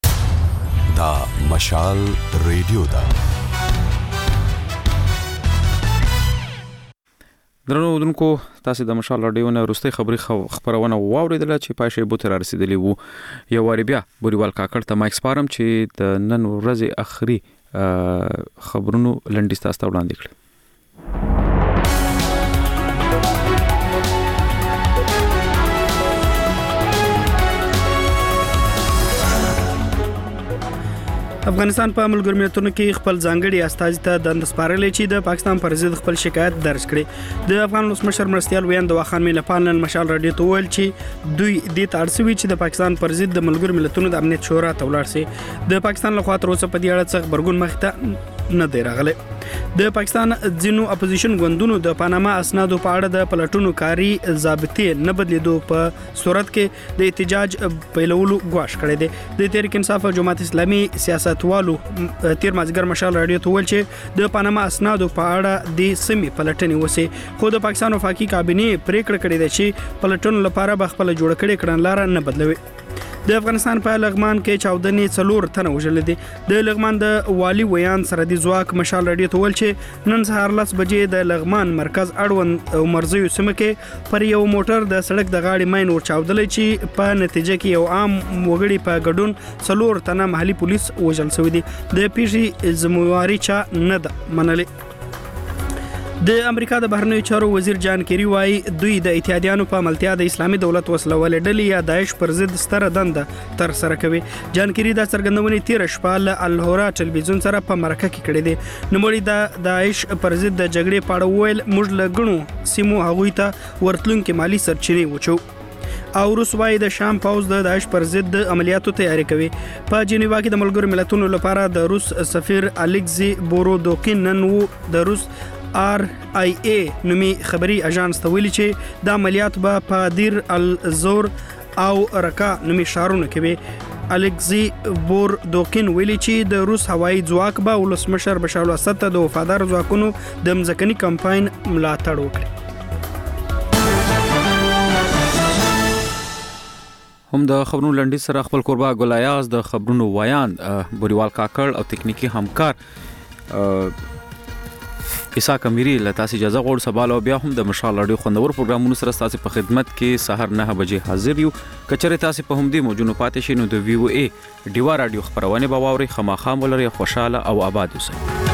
دا مشال ریډیو دا درنو ودونکو تاسو د مشال رادیو نه وروستي خبري خبرونه واوریدله چې پای شی بوتر رسیدلی وو. یو واری بیا بوريوال کاکړ ته مایک سپارم چې د نن ورځې اخري خبرونو لنډیس تاسو ته وړاندې کړل. افغانستان په ملګرو ملتونو کې خپل ځانګړي استازي ته د سپارلې چې د پاکستان پر ضد خپل شکایت درج کړي. د افغان ولسمشر مرستیال ویاند واخان میله پالن مشال رادیو ته ویل چې دوی د تارسوي چې د پاکستان پر ضد د ملګرو ملتونو د امنیت شورا ته ولاړ سي. د پاکستان لخوا تر اوسه په دې اړه څه خبرګون مخته نه دی راغلی. د پاکستان ځینو اپوزیشن ګوندونو د پاناما اسنادو په اړه د پلټونو کاری ضابطې نه بدلیدو په صورت کې د احتجاج پیلولو غواړي کړی دی. د تحریک انصاف او جماعت اسلامي سیاستوالو تیر مازیګر مشال رادیو ته ویل چې د پاناما اسنادو په اړه د سیمې پلټنې وسي خو د پاکستان وفاقي کابینه پریکړه کړې ده چې پلټنو لپاره به خپل جوړ کړي کړنلار نه بدلوي. د افغانستان په لغمان کې چاودنې څلور تنه وژل دي. د لغمان د والی ویان سردي ځواک مشال رادیو ته ویل چې نن سهار لس بجې د لغمان مرکز اړوند او مرزیو سیمه کې پر یو موټر د سړک د غاړې ماین ور چاودلې چې په نتیجه کې یو عام وګړي په ګډون څلور تنه محلي پولیس وژل شوی دي. د پیښې ذمہواری چا نه ده منلې. د امریکا د بهرنیو چارو وزیر جان کیری وایي دوی د اتحادیانو په عملتیا د اسلامي دولت وسلوالې ډلې یا داعش پر ضد ستره دنده تر سره کوي. جان کیری دا څرګندونې تیر شپه له الهورا ټلویزیون سره په مرکه کې کړې دي. نوموړي د داعش پر ضد د جګړې په اړه ویل موږ له ګڼو سیمو هغوی ته ورتلونکي مالی سرچینې وچو. او روس وايي د شام پوز د داعش پر ضد عملیاتو تیاری کوي. په جنیوا کې د ملګرو ملتونو لپاره د روس سفیر الکسی بورودوکین نن وو د روس آر آی ای نومي خبري اژانس ته ویلي چې د عملیات به په دیر الزور او رکا نومي ښارونو کې وي. الکسی بورودوکین ویلي چې د روس هوایي ځواک به ولسمشر بشار الاسد ته د وفادار ځواکونو د مځکني کمپاین ملاتړ وکړي. هم د خبرونو لنډي سره خپل قربا ګلایاز د خبرونو ویان بوریوال کاکړ او تکنیکی همکار ایسا کمیری له تاسو اجازه غوړ سبال او بیا هم د مشال رادیو خوندور پروګرامونو سره تاسو په خدمت کې سحر نه بجې حاضر یو. کچره تاسو په همدې موجونو پاتې شئ نو د وی او ای ډیوا رادیو خبرونه به واوري. خامخام ولري خوشاله او آباد اوسئ.